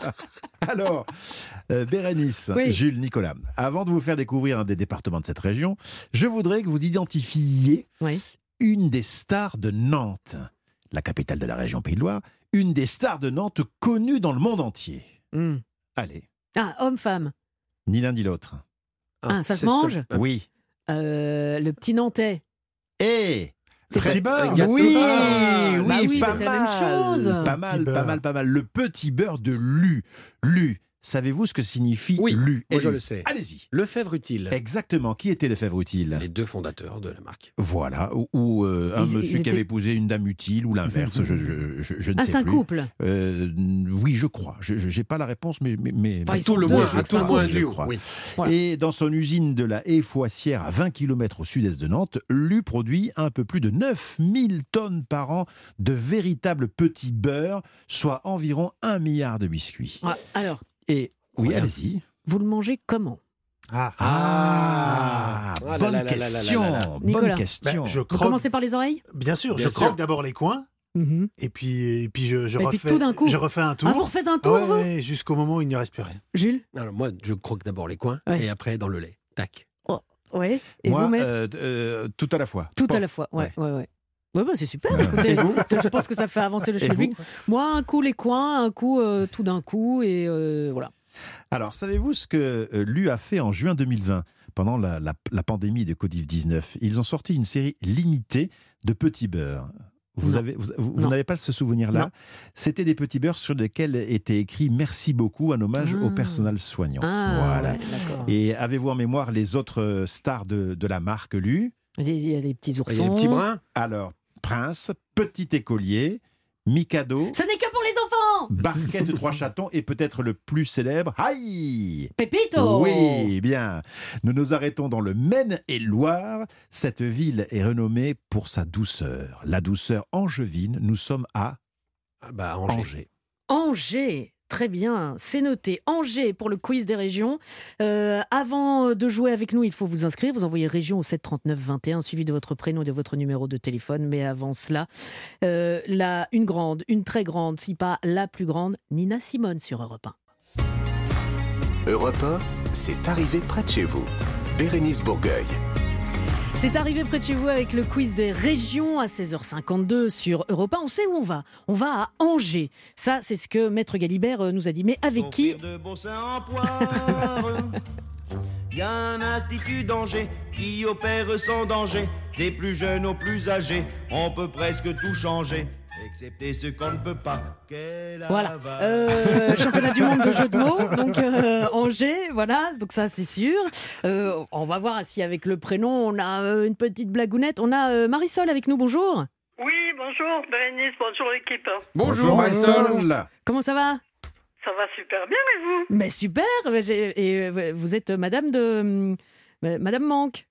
Alors, euh, Bérénice, oui. Jules, Nicolas, avant de vous faire découvrir un des départements de cette région, je voudrais que vous identifiiez oui. une des stars de Nantes, la capitale de la région Pays de Loire, une des stars de Nantes connues dans le monde entier. Mmh. Allez. Ah, homme-femme. Ni l'un ni l'autre. Ah, ça se mange un... Oui. Euh, le petit Nantais. Et c'est très... petit beurre. Oui, ah, oui, bah oui pas c'est mal. la même chose. Pas mal, pas mal, pas mal. Le petit beurre de Lu. Lu. Savez-vous ce que signifie oui, Lu? Moi je le sais. Allez-y. Lefebvre Utile. Exactement. Qui était Lefebvre Utile? Les deux fondateurs de la marque. Voilà. Ou, ou euh, un ils, monsieur ils qui étaient... avait épousé une dame utile, ou l'inverse. je, je, je, je ne ah, sais c'est un plus. couple. Euh, oui, je crois. Je n'ai pas la réponse, mais... mais, mais enfin, mais tout le moins, je, à tout le moins je du crois. Oui. Voilà. Et dans son usine de la Haye-Foissière, à vingt kilomètres au sud-est de Nantes, Lu produit un peu plus de neuf mille tonnes par an de véritables petits beurres, soit environ un milliard de biscuits. Ah, alors Et oui, voilà. allez-y. Vous le mangez comment? Ah, ah, ah bonne, là, question, là, là, là, là. bonne Nicolas. question. Ben, je Vous croque... commencez par les oreilles? Bien sûr, Bien je sûr. croque d'abord les coins. Mm-hmm. Et puis, et puis je, je, et puis refais, tout d'un coup. je refais un tour. Ah, vous refaites un tour, ouais, vous ouais, jusqu'au moment où il ne reste plus rien. Jules? Alors moi, je croque d'abord les coins ouais. et après dans le lait. Tac. Oh, ouais. Et Moi, vous, Maître euh, euh, tout à la fois. Tout Pof. à la fois, ouais, Ouais. ouais, ouais. Ouais, bah, c'est super, écoutez. Et vous? Je pense que ça fait avancer le Et public. vous? Moi, un coup les coins, un coup euh, tout d'un coup, et euh, voilà. Alors, savez-vous ce que euh, Lu a fait en juin deux mille vingt, pendant la, la, la pandémie de covid dix-neuf? Ils ont sorti une série limitée de petits beurres. Vous, avez, vous, vous, vous n'avez pas ce souvenir-là? Non. C'était des petits beurres sur lesquels était écrit « Merci beaucoup » en hommage ah. au personnel soignant. Ah, voilà. ouais, d'accord. Et avez-vous en mémoire les autres stars de, de la marque Lu? Il y a les petits Il y a oursons. les petits bruns. Alors, Prince, Petit Écolier, Mikado, Ce n'est que pour les enfants. Barquette Trois Chatons et peut-être le plus célèbre, Aïe! Pépito. Oui, bien. Nous nous arrêtons dans le Maine-et-Loire. Cette ville est renommée pour sa douceur. La douceur angevine. Nous sommes à Ah bah, Angers. Angers. Angers. Très bien, c'est noté. Angers pour le quiz des régions. Euh, avant de jouer avec nous, il faut vous inscrire. Vous envoyez région au sept trente-neuf vingt et un, suivi de votre prénom et de votre numéro de téléphone. Mais avant cela, euh, la, une grande, une très grande, si pas la plus grande, Nina Simone sur Europe un. Europe un, c'est arrivé près de chez vous. Bérénice Bourgueil. C'est arrivé près de chez vous avec le quiz des régions à seize heures cinquante-deux sur Europe un. On sait où on va. On va à Angers. Ça, c'est ce que Maître Galibert nous a dit. Mais avec qui? Il y a un institut d'Angers qui opère sans danger. Des plus jeunes aux plus âgés, on peut presque tout changer. Excepté ce qu'on ne peut pas. Quelle Voilà. Euh, championnat du monde de jeux de mots. Donc euh, Angers, voilà. Donc ça, c'est sûr. Euh, on va voir si avec le prénom, on a euh, une petite blagounette. On a euh, Marisol avec nous. Bonjour. Oui, bonjour Bérénice, bonjour l'équipe. Bonjour Marisol. Comment ça va? Ça va super bien et vous? Mais super. Et euh, vous êtes Madame de euh, Madame Manque.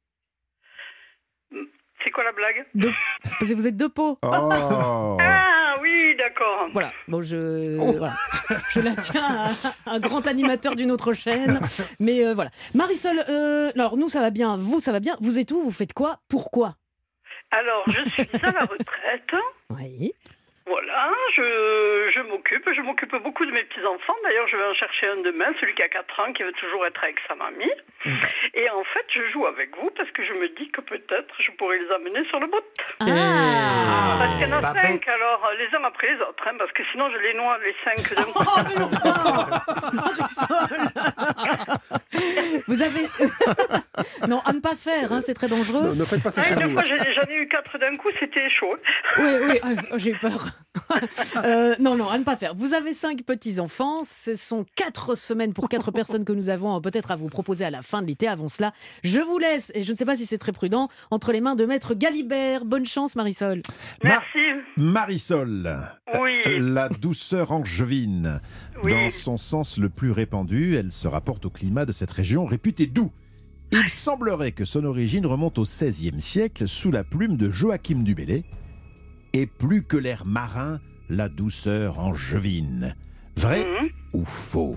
C'est quoi la blague? De... Parce que vous êtes de Pau. Oh. Ah oui, d'accord. Voilà, bon, je, oh. voilà. je la tiens à un grand animateur d'une autre chaîne. Mais euh, voilà. Marisol, euh, alors nous ça va bien, vous ça va bien. Vous êtes où? Vous faites quoi? Pourquoi? Alors, je suis à la retraite. Oui. Voilà, je, je m'occupe, je m'occupe beaucoup de mes petits-enfants. D'ailleurs, je vais en chercher un demain, celui qui a quatre ans, qui veut toujours être avec sa mamie. Et en fait, je joue avec vous parce que je me dis que peut-être je pourrais les amener sur le bout. Ah. Parce qu'il y en a bah cinq, bête. alors les uns après les autres, hein, parce que sinon je les noie les cinq d'un coup. Oh, mais enfin Marisol Vous avez... non, à ne pas faire, hein, c'est très dangereux. Ne, ne faites pas ça Ah, chez deux vous. fois, j'ai- j'en ai eu quatre d'un coup, c'était chaud. Oui, oui, euh, j'ai eu peur. Euh, non, non, à ne pas faire. Vous avez cinq petits-enfants, ce sont quatre semaines pour quatre personnes que nous avons euh, peut-être à vous proposer à la fin de l'été. Avant cela, je vous laisse, et je ne sais pas si c'est très prudent, entre les mains de Maître Galibert. Bonne chance, Marisol. Merci. Marisol, Oui. la douceur angevine, Oui. dans son sens le plus répandu, elle se rapporte au climat de cette région réputée doux. Il semblerait que son origine remonte au seizième siècle sous la plume de Joachim du Bellay. Et plus que l'air marin, la douceur angevine. Vrai Mhm. ou faux?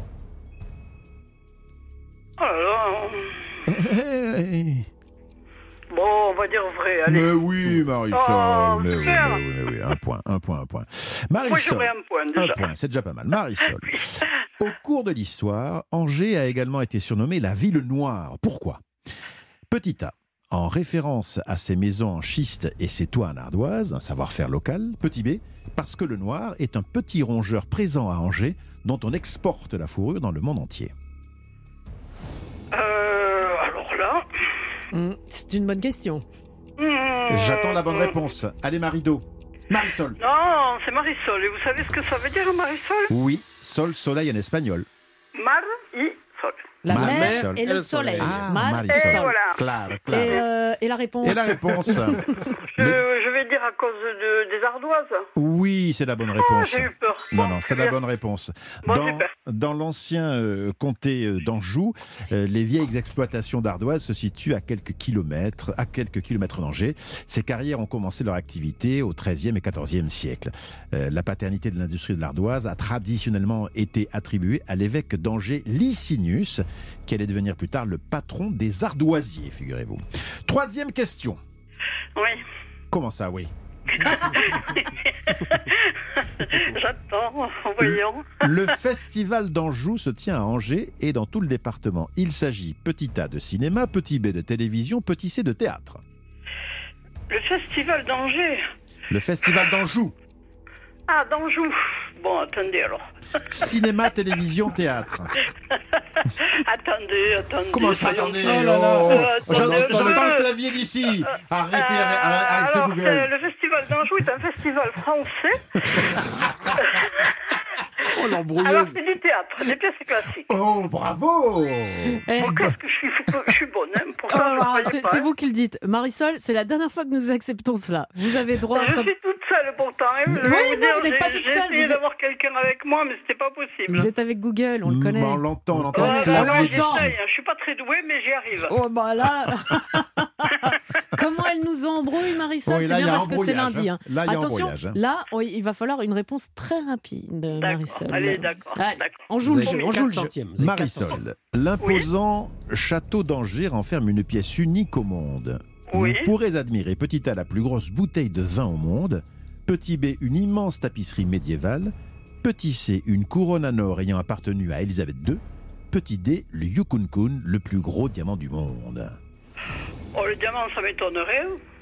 Oh là là. Mais Bon, on va dire vrai, allez. oui, Marisol, Oh, mais oui, super. mais oui, mais oui, un point, un point, un point. Moi, Marisol, j'aurais un point un déjà. point, c'est déjà pas mal. Marisol, au cours de l'histoire, Angers a également été surnommée la ville noire. Pourquoi? Petit A, en référence à ses maisons en schiste et ses toits en ardoise, un savoir-faire local. Petit B, parce que le noir est un petit rongeur présent à Angers dont on exporte la fourrure dans le monde entier. Euh, alors là... Hmm, c'est une bonne question. hmm, J'attends la bonne réponse. Allez, Marido. Marisol. Non, c'est Marisol. Et vous savez ce que ça veut dire, Marisol? Oui, sol, soleil en espagnol. Mar-i-sol. La Ma mer mère et le soleil. Ah, Mar et Marisol. sol. voilà. Claire, Et, claire. euh, et la réponse Et la réponse? Je, je vais dire à cause de, des ardoises. Oui, c'est la bonne Oh, réponse. j'ai eu peur. Non, Bon, non, c'est très la bien. bonne réponse. Bon, Dans, super. dans l'ancien euh, comté euh, d'Anjou, euh, les vieilles exploitations d'ardoise se situent à quelques kilomètres, à quelques kilomètres d'Angers. Ces carrières ont commencé leur activité au treizième et quatorzième siècle. Euh, la paternité de l'industrie de l'ardoise a traditionnellement été attribuée à l'évêque d'Angers, Licinius, qui allait devenir plus tard le patron des ardoisiers, figurez-vous. Troisième question. Oui. Comment ça, oui? J'attends, voyons. Le festival d'Anjou se tient à Angers et dans tout le département. Il s'agit petit A de cinéma, petit B de télévision, petit C de théâtre. Le festival d'Angers. Le festival d'Anjou. Ah, d'Anjou. Bon, attendez alors. Cinéma, télévision, théâtre. Attendez, attendez. Comment ça, voyons. attendez? Oh là là. Oh, Euh, j'entends- attendez, J'entends euh, le clavier d'ici. Arrêtez Euh, avec, avec- avec ce alors, Google. c'est- le festival d'Anjou est un festival français. Oh, Alors, l'embrouilleuse. c'est du théâtre, des pièces classiques. Oh, bravo! Eh, Bon, qu'est-ce que je suis, je suis bonne, hein, pour oh, ça, je alors, croyais c'est pas, c'est hein. vous qui le dites. Marisol, c'est la dernière fois que nous acceptons cela. Vous avez droit... Je comme- suis toute seule pourtant. Hein. Mais- Je vais oui, vous non, dire, vous n'êtes j'ai- pas toute j'ai seule, essayé vous êtes- d'avoir quelqu'un avec moi, mais c'était pas possible. Vous êtes avec Google, on le connaît. On l'entend, on l'entend. Ouais, Euh, mais Clavier alors, non, d'ici. attends. j'essaye, hein. Je suis pas très douée, mais j'y arrive. Oh bah là Comment elle nous embrouille, Marisol? Oui, C'est là, il y bien a parce que c'est embrouillage, lundi. hein. hein. Là, il y a Attention, embrouillage, hein. là, oui, il va falloir une réponse très rapide, D'accord, Marisol. allez, d'accord, Allez, d'accord. on joue Vous le avez jeu, on quatre joue le jeu. centièmes, vous avez quatre centièmes. Marisol, l'imposant château d'Angers renferme une pièce unique au monde. Oui. Vous pourrez admirer petit A la plus grosse bouteille de vin au monde, petit B une immense tapisserie médiévale, petit C une couronne en or ayant appartenu à Élisabeth deux, petit D le Yukunkun, le plus gros diamant du monde. Oh, le diamant, ça m'étonnerait.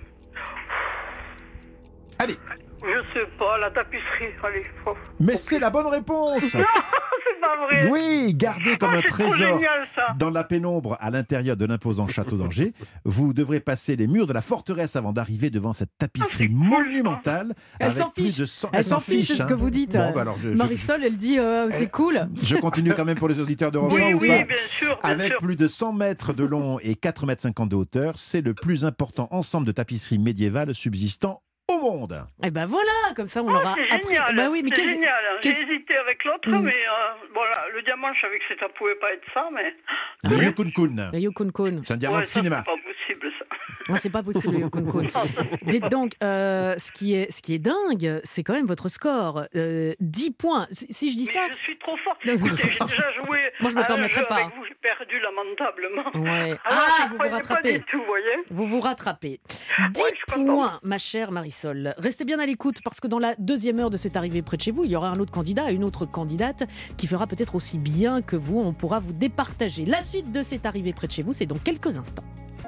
Allez, Je sais pas, la tapisserie, allez. Oh. mais c'est la bonne réponse. C'est pas vrai. Oui, gardez comme Ah, un c'est trop trésor génial, ça. dans la pénombre à l'intérieur de l'imposant château d'Angers. Vous devrez passer les murs de la forteresse avant d'arriver devant cette tapisserie monumentale. Elle avec s'en plus fiche. de cent- Elle s'en fiche de ce hein. que vous dites. Bon, bah alors, je, je- Marisol, elle dit euh, c'est cool. je continue quand même pour les auditeurs de Oui, Revenant ou oui, pas bien sûr, bien Avec sûr. plus de cent mètres de long et quatre mètres cinquante de hauteur, c'est le plus important ensemble de tapisseries médiévales subsistant au monde. Et ben voilà, comme ça on Oh, aura c'est appris. génial, Bah oui, mais c'est qu'est-ce- génial. J'ai qu'est-ce- hésité avec l'autre, Mm. mais euh, voilà, le diamant, je savais que ça pouvait pas être ça, mais... Le Yukunkun. Le Yukunkun. C'est un diamant Ouais, de ça, cinéma. c'est pas possible, ça. Non, c'est pas possible, Yoko Ono. Dites donc, euh, ce, qui est, ce qui est dingue, c'est quand même votre score. Euh, dix points. Si, si je dis Mais ça... je suis trop forte. Écoutez, j'ai déjà joué Moi, je me à un permettrai jeu pas. avec vous, j'ai perdu lamentablement. Ouais. Alors, Ah, je vous vous croyais pas rattrapez. du tout, vous voyez. Vous vous rattrapez. dix Ouais, je suis contente. points, ma chère Marisol. Restez bien à l'écoute parce que dans la deuxième heure de cette arrivée près de chez vous, il y aura un autre candidat, une autre candidate qui fera peut-être aussi bien que vous. On pourra vous départager. La suite de cette arrivée près de chez vous, c'est dans quelques instants.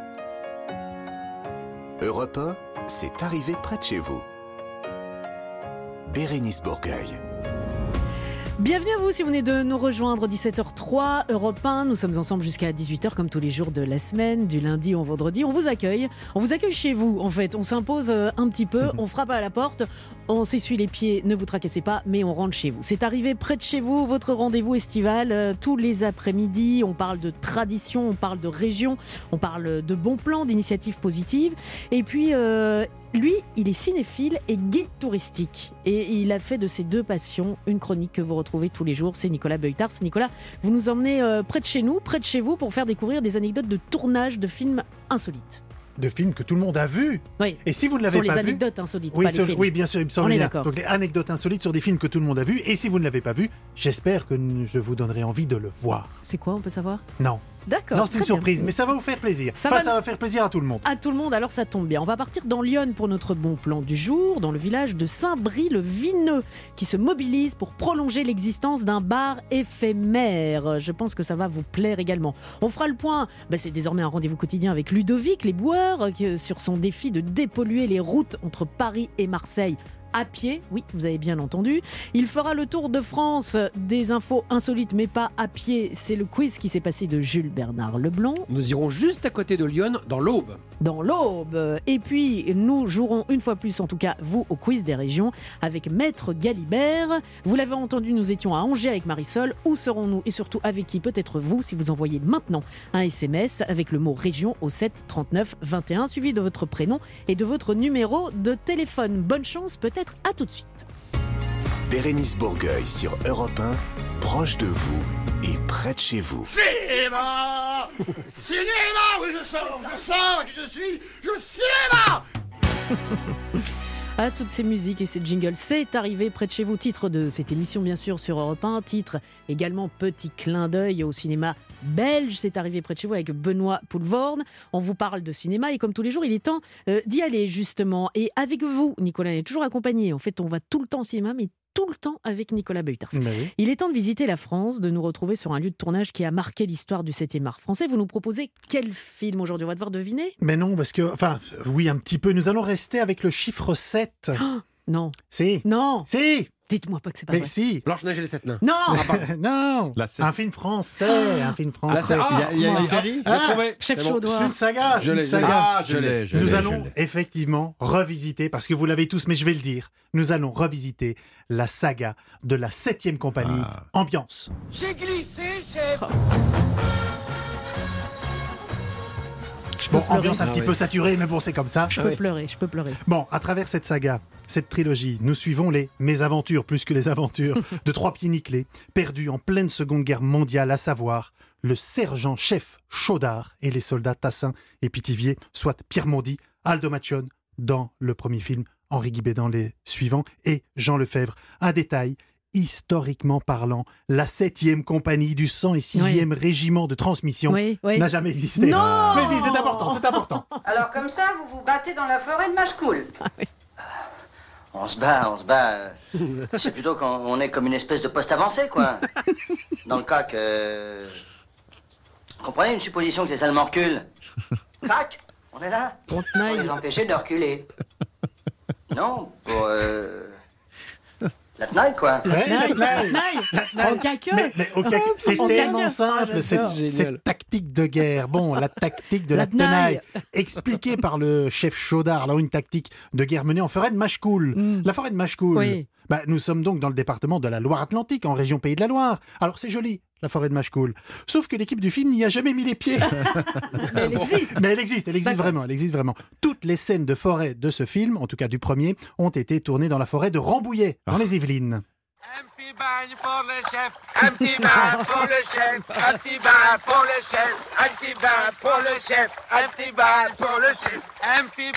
Europe un, c'est arrivé près de chez vous. Bérénice Bourgueil. Bienvenue à vous si vous venez de nous rejoindre, dix-sept heures trois, Europe un. Nous sommes ensemble jusqu'à dix-huit heures comme tous les jours de la semaine, du lundi au vendredi. On vous accueille, on vous accueille chez vous en fait. On s'impose un petit peu, on frappe à la porte, on s'essuie les pieds, ne vous tracassez pas, mais on rentre chez vous. C'est arrivé près de chez vous, votre rendez-vous estival, euh, tous les après-midi. On parle de tradition, on parle de région, on parle de bons plans, d'initiatives positives. Et puis... Euh, Lui, il est cinéphile et guide touristique. Et il a fait de ces deux passions une chronique que vous retrouvez tous les jours. C'est Nicolas Beutars. Nicolas, vous nous emmenez euh, près de chez nous, près de chez vous, pour faire découvrir des anecdotes de tournage de films insolites. De films que tout le monde a vus. Oui. Et si vous ne Ce sont l'avez les pas vu... anecdotes insolites, Oui, pas sur- les films. oui, bien sûr, il me semble On est bien. d'accord. Donc les anecdotes insolites sur des films que tout le monde a vus. Et si vous ne l'avez pas vu, j'espère que je vous donnerai envie de le voir. C'est quoi, on peut savoir ? Non. D'accord. Non, c'est une très surprise, bien. mais ça va vous faire plaisir. Ça Enfin, va- ça va faire plaisir à tout le monde. À tout le monde, alors ça tombe bien. On va partir dans l'Yonne pour notre bon plan du jour, dans le village de Saint-Brie-le-Vineux, qui se mobilise pour prolonger l'existence d'un bar éphémère. Je pense que ça va vous plaire également. On fera le point, ben, c'est désormais un rendez-vous quotidien avec Ludovic Les Boueurs, qui, sur son défi de dépolluer les routes entre Paris et Marseille. À pied, oui, vous avez bien entendu. Il fera le tour de France des infos insolites, mais pas à pied. C'est le quiz qui s'est passé de Jules Bernard Leblanc. Nous irons juste à côté de Lyon, dans l'Aube. Dans l'Aube. Et puis, nous jouerons une fois plus, en tout cas, vous, au quiz des régions, avec Maître Galibert. Vous l'avez entendu, nous étions à Angers avec Marisol. Où serons-nous et surtout avec qui? Peut-être vous, si vous envoyez maintenant un S M S avec le mot région au sept trente-neuf vingt et un, suivi de votre prénom et de votre numéro de téléphone. Bonne chance, peut-être à tout de suite. Bérénice Bourgueil sur Europe un, proche de vous et près de chez vous. Cinéma Cinéma Oui, je sens, je sens que je suis... Je cinéma À toutes ces musiques et ces jingles, c'est arrivé près de chez vous. Titre de cette émission, bien sûr, sur Europe un. Titre également, petit clin d'œil au cinéma belge. C'est arrivé près de chez vous avec Benoît Poelvoorde. On vous parle de cinéma et comme tous les jours, il est temps euh, d'y aller, justement. Et avec vous, Nicolas, on est toujours accompagné. En fait, on va tout le temps au cinéma, mais tout le temps avec Nicolas Beutars. Mais oui. Il est temps de visiter la France, de nous retrouver sur un lieu de tournage qui a marqué l'histoire du septième art français. Vous nous proposez quel film aujourd'hui? On va devoir deviner? Mais non, parce que... Enfin, oui, un petit peu. Nous allons rester avec le chiffre sept. Oh, non. Si. Non. Si. Dites-moi pas que c'est pas Mais vrai. si. Blanche-Neige et les sept nains. Non. Non. La sept. Un film français. Un film La français. sept. Il y a- il y a une Ah, série J'ai Ah, trouvé. Chef C'est bon. Chaudoir. C'est une saga. Je c'est une l'ai, je saga. l'ai. Ah, je l'ai, je Nous l'ai, allons je l'ai. effectivement revisiter, parce que vous l'avez tous, mais je vais le dire, nous allons revisiter la saga de la septième compagnie, Ah. Ambiance. J'ai glissé, chef Bon, pleurer. ambiance un Ah petit oui. peu saturée, mais bon, c'est comme ça. Je peux pleurer, je peux pleurer. Bon, à travers cette saga, cette trilogie, nous suivons les mésaventures, plus que les aventures, de trois pieds nickelés, perdus en pleine Seconde Guerre mondiale, à savoir le sergent-chef Chaudard et les soldats Tassin et Pithiviers, soit Pierre Mondy, Aldo Machon dans le premier film, Henri Guibet dans les suivants, et Jean Lefebvre. Un détail, historiquement parlant, la septième compagnie du cent sixième régiment de transmission Oui, oui. n'a jamais existé. Non Mais si, c'est important, c'est important. Alors comme ça, vous vous battez dans la forêt de Machecoul. On se bat, on se bat. euh, C'est plutôt quand on est comme une espèce de poste avancé, quoi. Dans le cas que... Vous comprenez une supposition que les Allemands reculent? Crac, on est là. On Pour les tenaille. empêcher de reculer. Non, pour... Euh... La tenaille, quoi. Ouais, la Tenaille. tenaille. Tenaille. En caqueux. Mais, mais au ca- c'est en tellement caqueux. simple, Ah, cette, j'adore. Génial. cette tactique de guerre. Bon, la tactique de la, La tenaille. tenaille, expliquée par le chef Chaudard. Alors, une tactique de guerre menée en forêt de Machecoul. Mm. La forêt de Machecoul, Oui. bah, nous sommes donc dans le département de la Loire-Atlantique, en région Pays de la Loire. Alors, c'est joli, la forêt de Machecoul. Sauf que l'équipe du film n'y a jamais mis les pieds. Mais elle existe. Mais elle existe, elle existe D'accord. vraiment, elle existe vraiment. Toutes les scènes de forêt de ce film, en tout cas du premier, ont été tournées dans la forêt de Rambouillet, dans les Yvelines. Un petit bain pour le chef, un petit bain pour le chef, un petit bain pour le chef, un petit bain pour le chef, un petit bain pour le chef, un petit...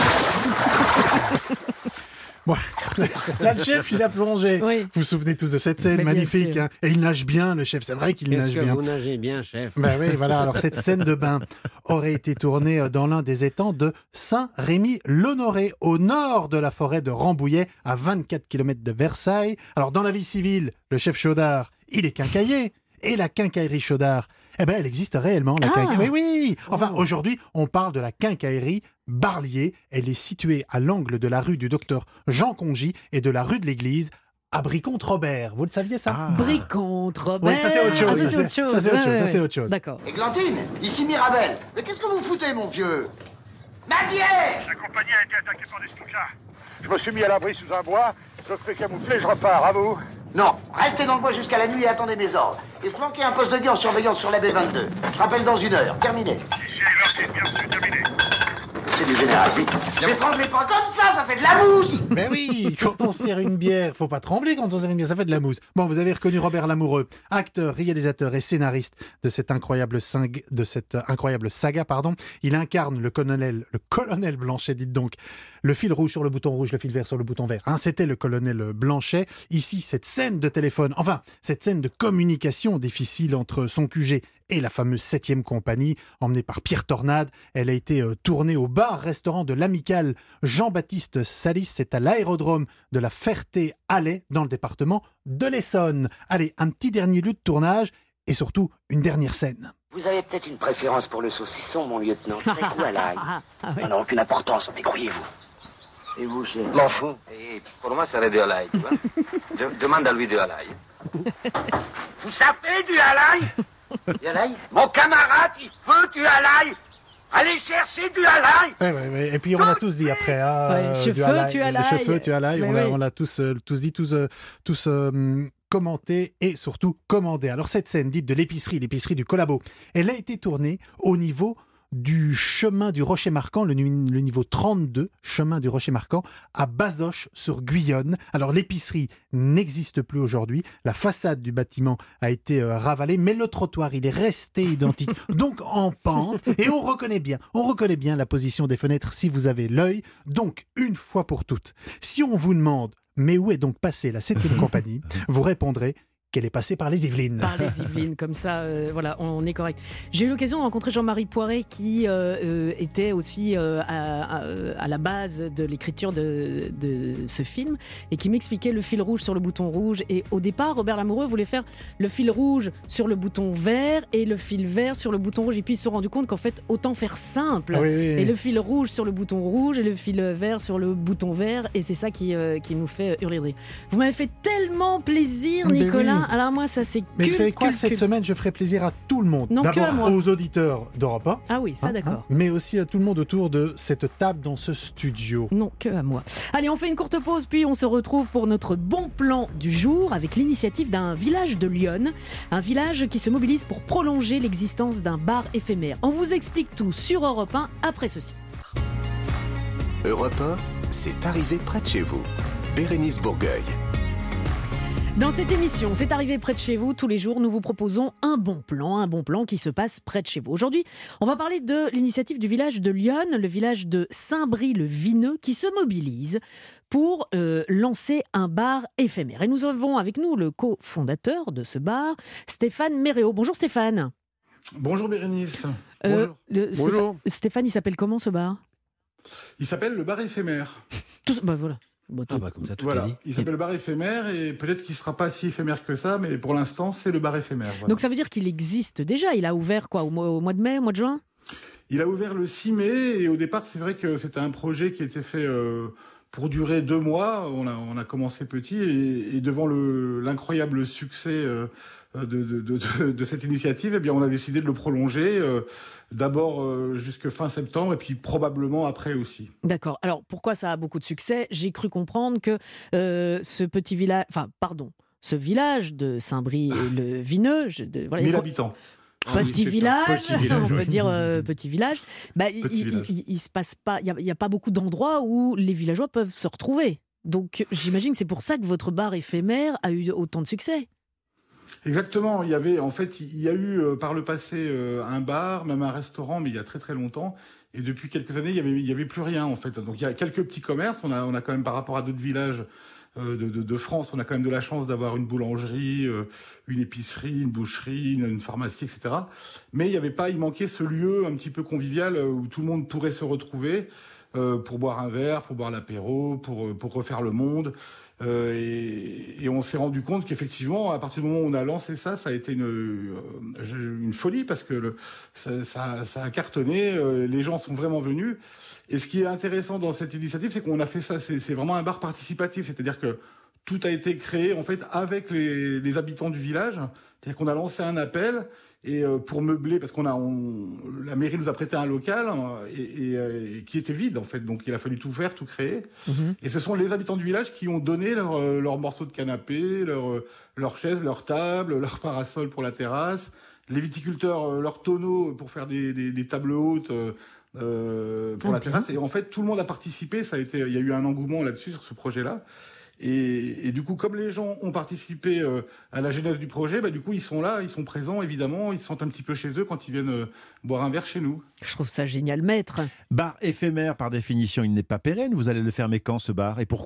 Bon, là, le chef, il a plongé. Oui. Vous vous souvenez tous de cette scène Mais bien magnifique. sûr. Hein. Et il nage bien, le chef. C'est vrai qu'il Qu'est-ce nage que bien. vous nagez bien, chef. Ben oui, voilà. Alors, cette scène de bain aurait été tournée dans l'un des étangs de Saint-Rémy-l'Honoré, au nord de la forêt de Rambouillet, à vingt-quatre kilomètres de Versailles. Alors, dans la vie civile, le chef Chaudard, il est quincaillier. Et la quincaillerie Chaudard, eh ben, elle existe réellement, la Ah. quincaillerie. Oui, oui. Enfin, aujourd'hui, on parle de la quincaillerie Barlier. Elle est située à l'angle de la rue du docteur Jean Congy et de la rue de l'Église, à Briconte-Robert. Vous le saviez, ça? Ah. Briconte-Robert. Oui, ça c'est autre chose. Ah, ça, c'est Ça, autre chose. ça, c'est autre Ouais, chose. ouais, Ça, c'est ouais. autre chose. D'accord. Églantine, ici Mirabel. Mais qu'est-ce que vous foutez, mon vieux? Ma bière! La compagnie a été attaquée par des scoutlards. Je me suis mis à l'abri sous un bois, je fais camoufler, je repars, à vous. Non, restez dans le bois jusqu'à la nuit et attendez mes ordres. Et flanquez un poste de guet en surveillance sur la B vingt-deux. Je rappelle dans une heure. Terminé. Ici, Martin, bien sûr, terminé. C'est du général, vite. Mais tremblez pas comme ça, ça fait de la mousse! Mais oui, quand on sert une bière, faut pas trembler quand on sert une bière, ça fait de la mousse. Bon, vous avez reconnu Robert Lamoureux, acteur, réalisateur et scénariste de cette incroyable, sing- de cette incroyable saga. Pardon. Il incarne le colonel, le colonel Blanchet, dites donc. Le fil rouge sur le bouton rouge, le fil vert sur le bouton vert. Hein, c'était le colonel Blanchet. Ici, cette scène de téléphone, enfin, cette scène de communication difficile entre son Q G et la fameuse septième compagnie, emmenée par Pierre Tornade. Elle a été euh, tournée au bar-restaurant de l'amical Jean-Baptiste Salis. C'est à l'aérodrome de la Ferté-Alais, dans le département de l'Essonne. Allez, un petit dernier lieu de tournage et surtout une dernière scène. Vous avez peut-être une préférence pour le saucisson, mon lieutenant. C'est ou à l'ail? Ah, oui. Ça n'a aucune importance, mais croyez-vous. Et vous, chef? M'en fous. Et pour moi, ça serait de à l'ail, tu vois. De- demande à lui de à l'ail. Vous savez du halaï? Du halaï? Mon camarade, il veut du halaï. Allez chercher du halaï. Ouais, ouais, ouais. Et puis on l'a tous dit après. Hein, Ouais, euh, cheveux, du halaï. tu halaï. Cheveux, tu halaï. Mais On l'a oui. on l'a tous, euh, tous dit, tous, euh, tous euh, commenté et surtout commandé. Alors cette scène dite de l'épicerie, l'épicerie du Collabo, elle a été tournée au niveau du chemin du Rocher Marquand, le, nu- le niveau trente-deux, chemin du Rocher Marquand, à Bazoches sur Guyonne. Alors l'épicerie n'existe plus aujourd'hui, la façade du bâtiment a été euh, ravalée, mais le trottoir il est resté identique, donc en pente, et on reconnaît bien, on reconnaît bien la position des fenêtres si vous avez l'œil. Donc une fois pour toutes, si on vous demande mais où est donc passée la septième compagnie, vous répondrez qu'elle est passée par les Yvelines. Par les Yvelines, comme ça, euh, voilà, on est correct. J'ai eu l'occasion de rencontrer Jean-Marie Poiret, qui euh, euh, était aussi euh, à, à, à la base de l'écriture de, de ce film, et qui m'expliquait le fil rouge sur le bouton rouge. Et au départ, Robert Lamoureux voulait faire le fil rouge sur le bouton vert et le fil vert sur le bouton rouge. Et puis ils se sont rendus compte qu'en fait, autant faire simple. Ah oui, oui, oui. Et le fil rouge sur le bouton rouge et le fil vert sur le bouton vert. Et c'est ça qui, euh, qui nous fait hurler de rire. Vous m'avez fait tellement plaisir, Mais Nicolas. oui. Alors moi, ça c'est Mais culte, vous savez quoi, culte, cette culte. semaine, je ferai plaisir à tout le monde. Non, que à D'abord moi. aux auditeurs d'Europe un. Ah oui, ça hein, d'accord. hein, mais aussi à tout le monde autour de cette table dans ce studio. Non, que à moi. Allez, on fait une courte pause, puis on se retrouve pour notre bon plan du jour avec l'initiative d'un village de Lyon. Un village qui se mobilise pour prolonger l'existence d'un bar éphémère. On vous explique tout sur Europe un après ceci. Europe un, c'est arrivé près de chez vous. Bérénice Bourgueil. Dans cette émission, c'est arrivé près de chez vous. Tous les jours, nous vous proposons un bon plan, un bon plan qui se passe près de chez vous. Aujourd'hui, on va parler de l'initiative du village de Lyon, le village de Saint-Brie-le-Vineux, qui se mobilise pour euh, lancer un bar éphémère. Et nous avons avec nous le cofondateur de ce bar, Stéphane Méréo. Bonjour Stéphane. Bonjour Bérénice. Euh, Bonjour. le- Stéphane, Stéphane, il s'appelle comment ce bar? Il s'appelle le bar éphémère. Tout, bah voilà. Bon, tout- Ah bah comme ça, tout Voilà. est dit. Il s'appelle le bar éphémère et peut-être qu'il ne sera pas si éphémère que ça, mais pour l'instant, c'est le bar éphémère. Voilà. Donc ça veut dire qu'il existe déjà. Il a ouvert quoi, au mois, au mois de mai, au mois de juin? Il a ouvert le six mai et au départ, c'est vrai que c'était un projet qui était fait euh, pour durer deux mois. On a, on a commencé petit et, et devant le, l'incroyable succès euh, de, de, de, de, de cette initiative, eh bien, on a décidé de le prolonger. Euh, D'abord euh, jusque fin septembre et puis probablement après aussi. D'accord. Alors, pourquoi ça a beaucoup de succès? J'ai cru comprendre que euh, ce petit village... Enfin, pardon, ce village de Saint-Brie-le-Vineux... je- de- voilà, mille il- habitants. Petit Ah oui, c'est un village, petit village, on peut oui. dire euh, petit village. Bah, Petit il, village. il- il- il se passe pas, il y a, il y a pas beaucoup d'endroits où les villageois peuvent se retrouver. Donc j'imagine que c'est pour ça que votre bar éphémère a eu autant de succès. Exactement. Il y avait, en fait, il y a eu euh, par le passé euh, un bar, même un restaurant, mais il y a très très longtemps. Et depuis quelques années, il y avait, il y avait plus rien en fait. Donc il y a quelques petits commerces. On a, on a quand même par rapport à d'autres villages euh, de, de, de France, on a quand même de la chance d'avoir une boulangerie, euh, une épicerie, une boucherie, une, une pharmacie, et cetera. Mais il y avait pas, il manquait ce lieu un petit peu convivial euh, où tout le monde pourrait se retrouver euh, pour boire un verre, pour boire l'apéro, pour pour refaire le monde. Euh, et, et on s'est rendu compte qu'effectivement, à partir du moment où on a lancé ça, ça a été une, euh, une folie parce que le, ça, ça, ça a cartonné, euh, les gens sont vraiment venus. Et ce qui est intéressant dans cette initiative, c'est qu'on a fait ça, c'est, c'est vraiment un bar participatif, c'est-à-dire que tout a été créé en fait avec les, les habitants du village. C'est-à-dire qu'on a lancé un appel et euh, pour meubler, parce qu'on a, on, la mairie nous a prêté un local euh, et, et, et qui était vide en fait, donc il a fallu tout faire, tout créer. Mmh. Et ce sont les habitants du village qui ont donné leurs euh, leur morceaux de canapé, leurs euh, leur chaises, leurs tables, leurs parasols pour la terrasse, les viticulteurs euh, leurs tonneaux pour faire des, des, des tables hautes. Euh, euh, pour okay. la terrasse. Et en fait, tout le monde a participé. Ça a été, il y a eu un engouement là-dessus sur ce projet-là. Et, et du coup, comme les gens ont participé euh, à la genèse du projet, bah, du coup, ils sont là, ils sont présents, évidemment. Ils se sentent un petit peu chez eux quand ils viennent euh, boire un verre chez nous. Je trouve ça génial, maître. Bar éphémère, par définition, il n'est pas pérenne. Vous allez le fermer quand, ce bar, et pourquoi ?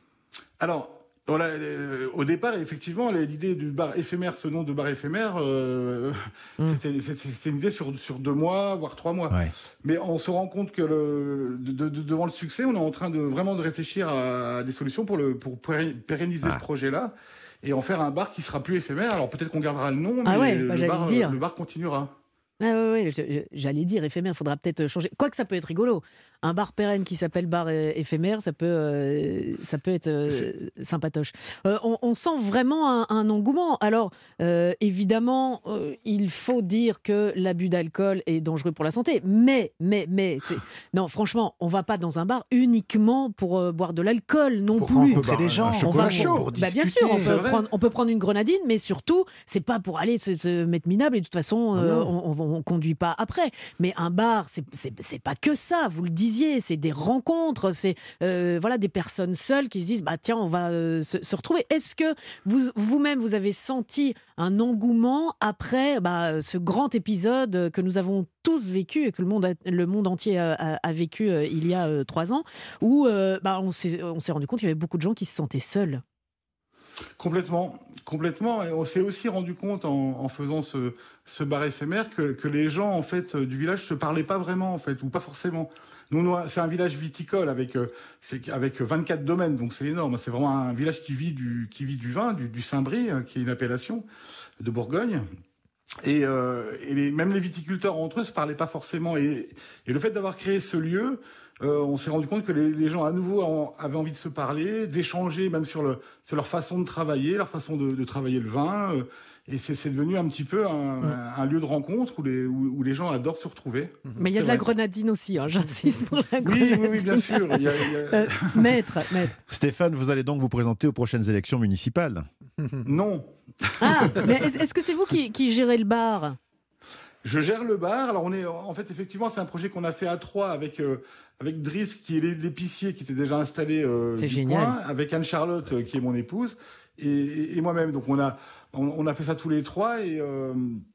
Alors, voilà, euh, au départ, effectivement, l'idée du bar éphémère, ce nom de bar éphémère, euh, mmh. c'était, c'était une idée sur, sur deux mois, voire trois mois. Ouais. Mais on se rend compte que le, de, de, devant le succès, on est en train de vraiment de réfléchir à, à des solutions pour, le, pour pérenniser ah. ce projet-là et en faire un bar qui sera plus éphémère. Alors peut-être qu'on gardera le nom, mais ah ouais, bah, le, bar, dire. le bar continuera. Ah ouais, ouais, j'allais dire éphémère, il faudra peut-être changer. Quoique ça peut être rigolo. Un bar pérenne qui s'appelle bar éphémère, ça peut, euh, ça peut être euh, sympatoche. Euh, on, on sent vraiment un, un engouement. Alors, euh, évidemment, euh, il faut dire que l'abus d'alcool est dangereux pour la santé. Mais, mais, mais, c'est... non, franchement, on ne va pas dans un bar uniquement pour euh, boire de l'alcool non pour plus. Rencontrer des gens, on va chaud, pour bah, bien sûr, on peut, prendre, on peut prendre une grenadine, mais surtout, c'est pas pour aller se, se mettre minable. Et de toute façon, euh, on, on on conduit pas après. Mais un bar, c'est, c'est, c'est pas que ça, vous le disiez, c'est des rencontres, c'est euh, voilà, des personnes seules qui se disent bah tiens, on va euh, se, se retrouver. Est-ce que vous, vous-même, vous avez senti un engouement après bah, ce grand épisode que nous avons tous vécu et que le monde, a, le monde entier a, a, a vécu euh, il y a euh, trois ans, où euh, bah, on, s'est, on s'est rendu compte qu'il y avait beaucoup de gens qui se sentaient seuls? Complètement, complètement. Et on s'est aussi rendu compte en, en faisant ce, ce bar éphémère que, que les gens en fait du village se parlaient pas vraiment en fait, ou pas forcément. Nous, nous c'est un village viticole avec euh, c'est, avec vingt-quatre domaines, donc c'est énorme. C'est vraiment un village qui vit du qui vit du vin, du, du Saint-Brie, qui est une appellation de Bourgogne. Et, euh, et les, même les viticulteurs entre eux se parlaient pas forcément. Et, et le fait d'avoir créé ce lieu, Euh, on s'est rendu compte que les, les gens à nouveau en, avaient envie de se parler, d'échanger même sur, le, sur leur façon de travailler, leur façon de, de travailler le vin. Euh, et c'est, c'est devenu un petit peu un, mmh. un, un lieu de rencontre où les, où, où les gens adorent se retrouver. Mais il y a de la grenadine aussi, hein, j'insiste pour la grenadine. Oui, oui, oui, bien sûr. Il y a, il y a... Euh, maître, maître. Stéphane, vous allez donc vous présenter aux prochaines élections municipales ? Non. Ah, mais est-ce, est-ce que c'est vous qui, qui gérez le bar ? Je gère le bar. Alors on est, en fait, effectivement, c'est un projet qu'on a fait à trois avec euh, avec Driss, qui est l'épicier, qui était déjà installé euh, c'est du génial. coin, avec Anne-Charlotte, euh, qui est mon épouse, et, et, et moi-même. Donc on a on, on a fait ça tous les trois et euh,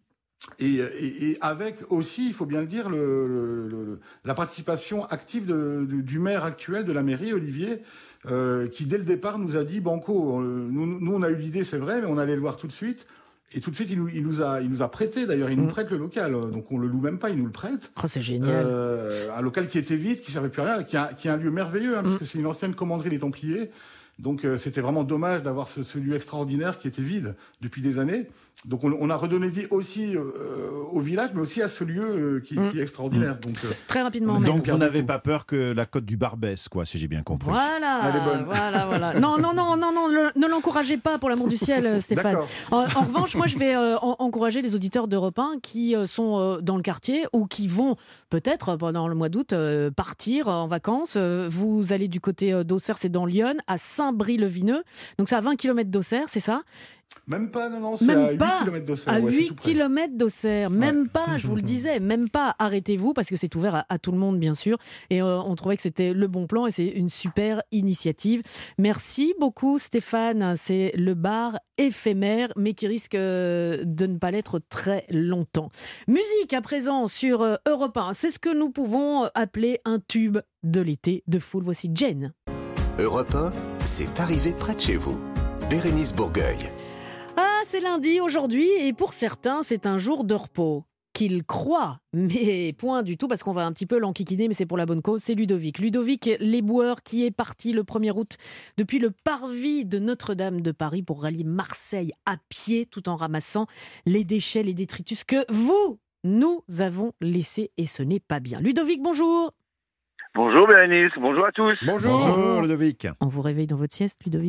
et, et, et avec aussi, il faut bien le dire, le, le, le, la participation active de, de, du maire actuel de la mairie, Olivier, euh, qui dès le départ nous a dit banco. Euh, nous, nous on a eu l'idée, c'est vrai, mais on allait le voir tout de suite. Et tout de suite, il nous, il nous a, il nous a prêté. D'ailleurs, il nous mmh. prête le local, donc on le loue même pas, il nous le prête. Oh, c'est génial. Euh, un local qui était vide, qui servait plus à rien, qui, a, qui est un lieu merveilleux, hein, mmh. parce que c'est une ancienne commanderie des Templiers. Donc euh, c'était vraiment dommage d'avoir ce, ce lieu extraordinaire qui était vide depuis des années. Donc on, on a redonné vie aussi euh, au village, mais aussi à ce lieu euh, qui, mmh. qui est extraordinaire. Donc, euh, très rapidement. Donc vous n'avez pas peur que la cote du bar baisse, quoi, si j'ai bien compris. Voilà, elle est bonne. voilà, voilà. Non, non, non, non, non, le, ne l'encouragez pas, pour l'amour du ciel, Stéphane. En, en revanche, moi, je vais euh, en, encourager les auditeurs d'Europe un qui euh, sont euh, dans le quartier ou qui vont peut-être pendant le mois d'août euh, partir en vacances. Euh, vous allez du côté euh, d'Auxerre, c'est dans l'Yonne, à Saint Saint-Brie-le-Vineux. Donc c'est à vingt kilomètres d'Auxerre, c'est ça ? Même pas, non, non, c'est Même à pas, huit kilomètres d'Auxerre. à ouais, c'est huit tout près. kilomètres d'Auxerre, même Ouais. pas, je vous le disais, même pas, arrêtez-vous, parce que c'est ouvert à, à tout le monde, bien sûr, et euh, on trouvait que c'était le bon plan, et c'est une super initiative. Merci beaucoup Stéphane, c'est le bar éphémère, mais qui risque euh, de ne pas l'être très longtemps. Musique à présent sur euh, Europe un, c'est ce que nous pouvons appeler un tube de l'été de foule. Voici Jane. Europe un, c'est arrivé près de chez vous. Bérénice Bourgueil. Ah, c'est lundi aujourd'hui et pour certains, c'est un jour de repos. Qu'ils croient, mais point du tout, parce qu'on va un petit peu l'enquiquiner, mais c'est pour la bonne cause, c'est Ludovic. Ludovic Lesboueurs qui est parti le premier août depuis le parvis de Notre-Dame de Paris pour rallier Marseille à pied, tout en ramassant les déchets, les détritus que vous, nous avons laissés, et ce n'est pas bien. Ludovic, bonjour. Bonjour Bérénice, bonjour à tous. Bonjour, bonjour Ludovic. On vous réveille dans votre sieste, Ludovic ?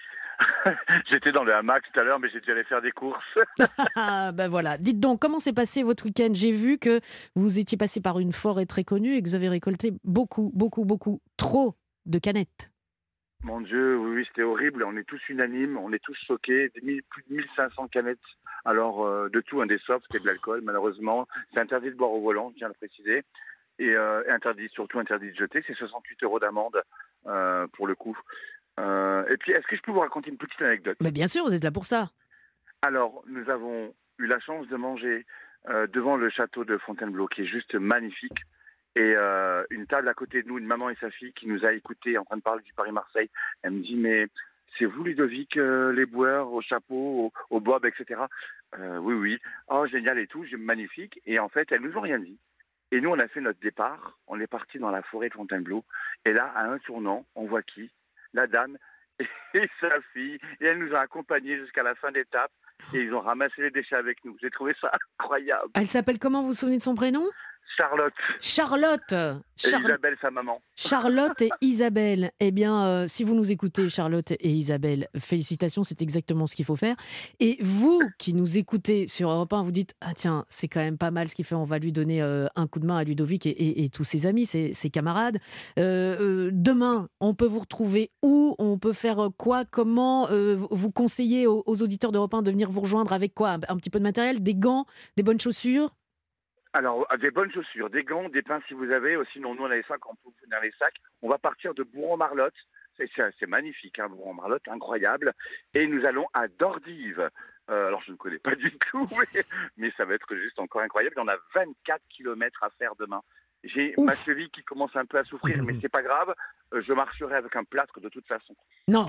J'étais dans le hamac tout à l'heure, mais j'ai dû aller faire des courses. Ah, ben voilà. Dites donc, comment s'est passé votre week-end ? J'ai vu que vous étiez passé par une forêt très connue et que vous avez récolté beaucoup, beaucoup, beaucoup, trop de canettes. Mon Dieu, oui, oui, c'était horrible. On est tous unanimes, on est tous choqués. Des mille- plus de mille cinq cents canettes. Alors, euh, de tout, un des softs, c'était de l'alcool, malheureusement. C'est interdit de boire au volant, je tiens à le préciser. Et euh, interdit, surtout interdit de jeter. C'est soixante-huit euros d'amende euh, pour le coup. Euh, et puis, est-ce que je peux vous raconter une petite anecdote ? Mais bien sûr, vous êtes là pour ça. Alors, nous avons eu la chance de manger euh, devant le château de Fontainebleau, qui est juste magnifique. Et euh, une table à côté de nous, une maman et sa fille qui nous a écoutés en train de parler du Paris-Marseille. Elle me dit, mais c'est vous Ludovic, euh, les boueurs, au chapeau, au, au bob, et cetera. Euh, oui, oui. Oh, génial et tout, j'ai- magnifique. Et en fait, elles nous ont rien dit. Et nous, on a fait notre départ. On est parti dans la forêt de Fontainebleau. Et là, à un tournant, on voit qui ? La dame et sa fille. Et elle nous a accompagnés jusqu'à la fin d'étape. Et ils ont ramassé les déchets avec nous. J'ai trouvé ça incroyable. Elle s'appelle comment, vous vous souvenez de son prénom ? Charlotte. Charlotte. Et Char- Isabelle, sa maman. Charlotte et Isabelle. Eh bien, euh, si vous nous écoutez, Charlotte et Isabelle, félicitations, c'est exactement ce qu'il faut faire. Et vous qui nous écoutez sur Europe un, vous dites « Ah tiens, c'est quand même pas mal ce qu'il fait, on va lui donner euh, un coup de main à Ludovic et, et- et tous ses amis, ses, ses camarades. Euh, euh, demain, on peut vous retrouver où ? On peut faire quoi ? Comment euh, vous conseillez aux, aux auditeurs d'Europe un de venir vous rejoindre avec quoi ? un, un petit peu de matériel, des gants, des bonnes chaussures ? Alors, des bonnes chaussures, des gants, des pains si vous avez. Sinon, nous, on a les sacs, on peut vous donner les sacs. On va partir de Bourron-Marlotte. C'est, c'est, c'est magnifique, hein, Bourron-Marlotte, incroyable. Et nous allons à Dordives. Euh, alors, je ne connais pas du tout, mais, mais ça va être juste encore incroyable. On a vingt-quatre kilomètres à faire demain. J'ai Ouf. ma cheville qui commence un peu à souffrir, mais c'est pas grave. Euh, je marcherai avec un plâtre de toute façon. Non.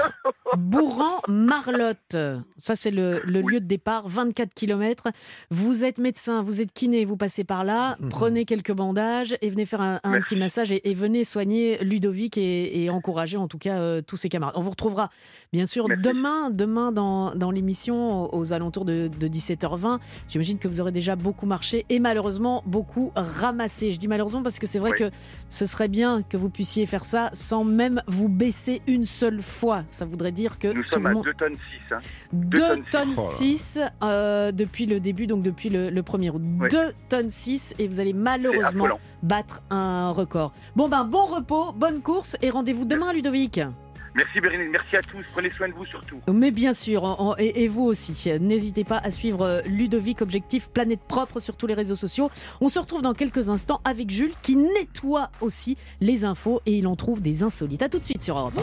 Bourran-Marlotte, ça c'est le, le lieu de départ, vingt-quatre kilomètres. Vous êtes médecin, vous êtes kiné, vous passez par là, Mhm. prenez quelques bandages et venez faire un, un petit massage et, et venez soigner Ludovic et, et encourager en tout cas euh, tous ses camarades. On vous retrouvera bien sûr Merci. demain, demain dans, dans l'émission aux, aux alentours de, de dix-sept heures vingt. J'imagine que vous aurez déjà beaucoup marché et malheureusement beaucoup ramassé. Je dis malheureusement parce que c'est vrai Oui. que ce serait bien que vous puissiez faire ça sans même vous baisser une seule fois. Ça voudrait dire que Nous tout sommes le à monde... deux tonnes six. Hein. deux tonnes six. six euh, depuis le début, donc depuis le, le premier août. Oui. deux tonnes six et vous allez malheureusement affolant. battre un record. Bon ben, bon repos, bonne course et rendez-vous demain Ludovic. Merci Bérénice, merci à tous. Prenez soin de vous surtout. Mais bien sûr, on- on- et, et vous aussi. N'hésitez pas à suivre euh, Ludovic Objectif Planète Propre sur tous les réseaux sociaux. On se retrouve dans quelques instants avec Jules qui nettoie aussi les infos et il en trouve des insolites. A tout de suite sur Europe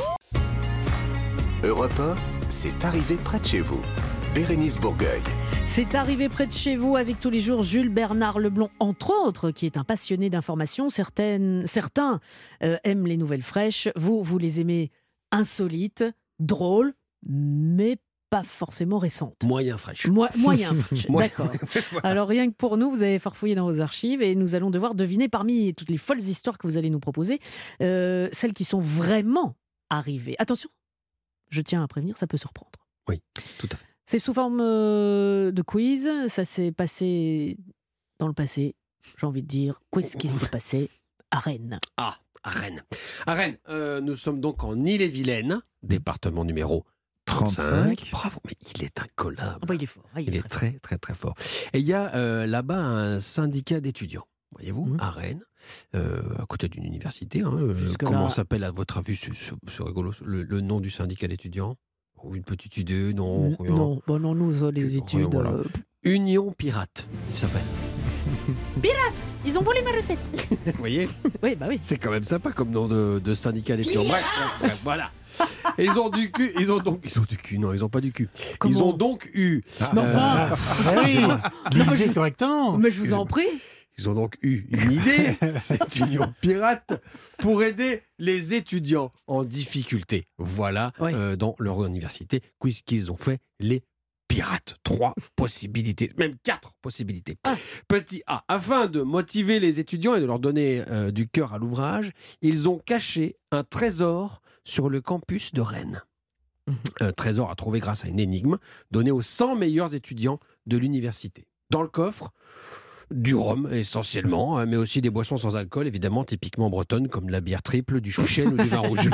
un. Europe un, c'est arrivé près de chez vous. Bérénice Bourgueil. C'est arrivé près de chez vous avec tous les jours Jules Bernard Leblond, entre autres, qui est un passionné d'information. Certaines, certains euh, aiment les nouvelles fraîches. Vous, vous les aimez insolites, drôles, mais pas forcément récentes. Moyen fraîche. Moi, moyen fraîche, Moyen. d'accord. Alors rien que pour nous, vous avez farfouillé dans vos archives et nous allons devoir deviner parmi toutes les folles histoires que vous allez nous proposer, euh, celles qui sont vraiment arrivées. Attention, je tiens à prévenir, ça peut surprendre. Oui, tout à fait. C'est sous forme euh, de quiz, ça s'est passé dans le passé, j'ai envie de dire. Qu'est-ce qui s'est passé à Rennes ? Ah, à Rennes. À Rennes, euh, nous sommes donc en Ille-et-Vilaine, département numéro trente-cinq. trente-cinq. Bravo, mais il est incollable. Ah bah, il est fort. Ah, Il est très, très, très fort. Et il y a euh, là-bas un syndicat d'étudiants. voyez-vous, Mmh. à Rennes, euh, à côté d'une université. Hein, euh, Jusque-là- comment s'appelle, à votre avis, ce, ce- ce rigolo, le, le nom du syndicat d'étudiants? Ou une petite idée? Non, N- rien. Non, bon, non, nous, euh, les Rien, études. voilà. euh, Union Pirate, il s'appelle. Pirates, ils ont volé ma recette. Vous voyez? Oui, bah oui. C'est quand même sympa comme nom de, de syndicat d'étudiants. Bref, bref, bref, voilà. Et ils ont du cul, ils ont donc, ils ont du cul, non, ils ont pas du cul. Comment Ils ont donc eu. Mais enfin, Ah oui, lisez correctement. mais je vous en prie. Ils ont donc eu une idée, cette union pirate, pour aider les étudiants en difficulté. Voilà, Ouais. euh, dans leur université, qu'ils ont fait les pirates. Trois possibilités, même quatre possibilités. Ah. Petit A, afin de motiver les étudiants et de leur donner euh, du cœur à l'ouvrage, ils ont caché un trésor sur le campus de Rennes. Un trésor à trouver grâce à une énigme donnée aux cent meilleurs étudiants de l'université. Dans le coffre, du rhum essentiellement, hein, mais aussi des boissons sans alcool, évidemment typiquement bretonnes, comme la bière triple, du chouchen ou du vin rouge.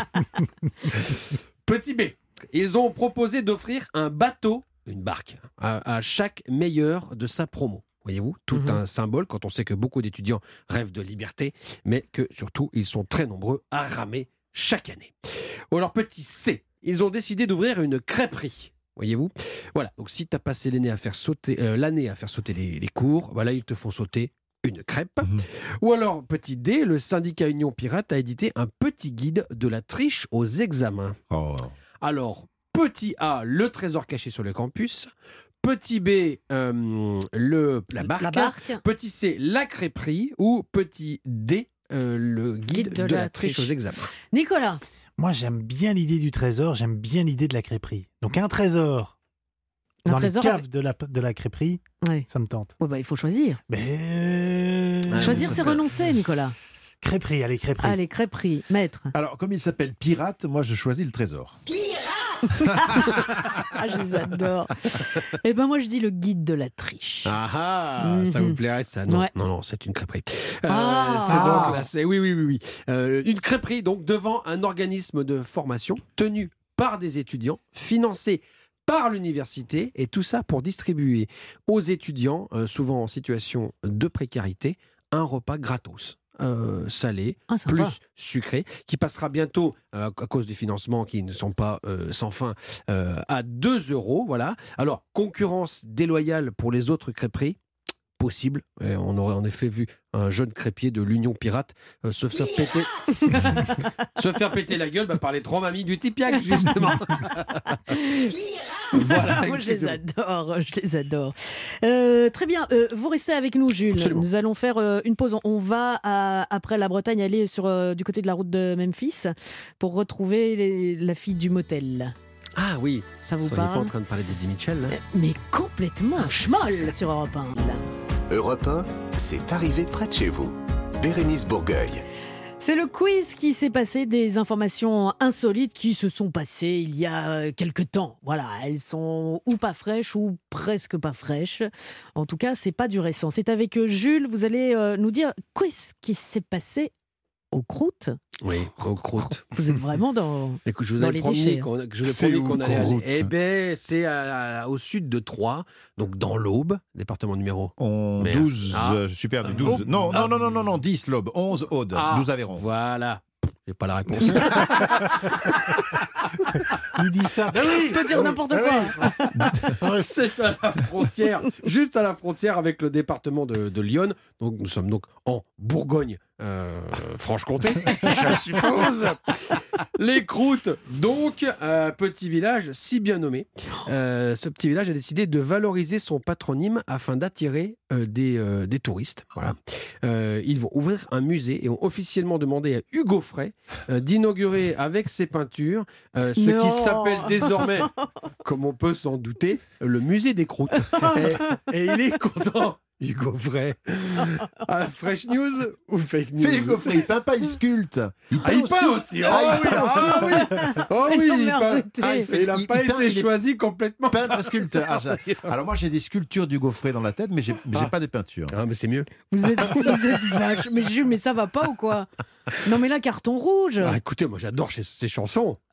Petit B, ils ont proposé d'offrir un bateau, une barque, à, à chaque meilleur de sa promo. Voyez-vous, tout Mhm. un symbole quand on sait que beaucoup d'étudiants rêvent de liberté, mais que surtout ils sont très nombreux à ramer chaque année. Ou alors petit C, ils ont décidé d'ouvrir une crêperie. Voyez-vous, voilà. Donc si tu as passé l'année à faire sauter euh, l'année à faire sauter les, les cours, voilà, ils te font sauter une crêpe. Mhm. Ou alors petit D, le syndicat Union Pirate a édité un petit guide de la triche aux examens. Oh. Alors petit A, le trésor caché sur le campus. Petit B, euh, le la barque. La barque. Petit C, la crêperie. Ou petit D, euh, le guide, de, la, triche aux examens. Nicolas, Moi, j'aime bien l'idée du trésor, j'aime bien l'idée de la crêperie. Donc un trésor Un dans trésor les caves avec- de la, de la crêperie, ouais. ça me tente. Ouais, bah, il faut choisir. Mais... Ah, Choisir, ça c'est serait- renoncer, Nicolas. Crêperie, allez, crêperie. Allez, crêperie, maître. Alors, comme il s'appelle pirate, moi je choisis le trésor. Ah, je les adore. Eh ben moi, je dis le guide de la triche. Ah ah, ça Mhm. vous plairait ça? Non, Ouais. non, non, c'est une crêperie. Euh, Ah. c'est Ah. donc là, c'est oui, oui, oui, oui. Euh, une crêperie donc devant un organisme de formation tenu par des étudiants, financé par l'université, et tout ça pour distribuer aux étudiants, euh, souvent en situation de précarité, un repas gratos. Euh, salé, Ah, sympa. plus sucré, qui passera bientôt, euh, à cause des financements qui ne sont pas euh, sans fin, euh, à deux euros. Voilà. Alors, concurrence déloyale pour les autres crêperies, possible. Et on aurait en effet vu un jeune crêpier de l'Union Pirate euh, se faire péter se faire péter la gueule bah, par les trois mamies du Tipiac, justement. Voilà, Moi, je les exactement. adore, je les adore. Euh, très bien, euh, vous restez avec nous, Jules. Absolument. Nous allons faire euh, une pause. On va, à- après la Bretagne, aller sur, euh, du côté de la route de Memphis pour retrouver les- la fille du motel. Ah oui, Ça vous on n'est pas en parle train de parler d'Eddie Mitchell, là. Mais complètement schmoll sur Europe un. Europe un, c'est arrivé près de chez vous. Bérénice Bourgueil. C'est le quiz qui s'est passé, des informations insolites qui se sont passées il y a euh, quelque temps. Voilà, elles sont ou pas fraîches ou presque pas fraîches. En tout cas, c'est pas du récent. C'est avec euh, Jules, vous allez euh, nous dire qu'est-ce qui s'est passé aux croûtes. Oui, aux croûtes. Vous êtes vraiment dans, Écoute, je vous dans avais les promis déchets. qu'on, que je vous ai C'est promis où, qu'on allait aller. Croûte Eh ben, c'est à- à- au sud de Troyes, donc dans l'Aube, département numéro. On Merde. douze, Ah. euh, je suis perdu. Ah. douze. Oh. Non, Ah. non, non, non, non, non, dix l'Aube, onze Aude, Ah. douze Aveyron. Voilà. J'ai pas la réponse. Il dit ça. On peut dire n'importe quoi. C'est à la frontière, juste à la frontière avec le département de, de Lyon. Donc nous sommes donc en Bourgogne, euh, Franche-Comté, je suppose. Les croûtes, donc, un petit village si bien nommé. Euh, ce petit village a décidé de valoriser son patronyme afin d'attirer euh, des, euh, des touristes. Voilà. Euh, ils vont ouvrir un musée et ont officiellement demandé à Hugo Frey euh, d'inaugurer avec ses peintures euh, ce Non. qui s'appelle désormais, comme on peut s'en douter, le musée des croûtes. Et, et il est content. Hugo Frey. Ah, fresh news ou fake news? Fais Hugo Frey, il peint pas, il sculpte. Il Ah, il peint aussi. Oh Ah, il oui, peint ah aussi. oui, oh oui, Non, mais il peint. arrêtez. Ah, il fait- Et il n'a il- pas il peint, été il est choisi complètement. Peintre sculpteur. Ah, j'ai- alors moi j'ai des sculptures d'Hugo Frey dans la tête, mais j'ai mais j'ai Ah. pas des peintures. Ah, mais c'est mieux. Vous êtes, vous êtes vache. Mais Jules, mais ça va pas ou quoi? Non, mais là, carton rouge. Ah, écoutez, moi j'adore ces, ces chansons.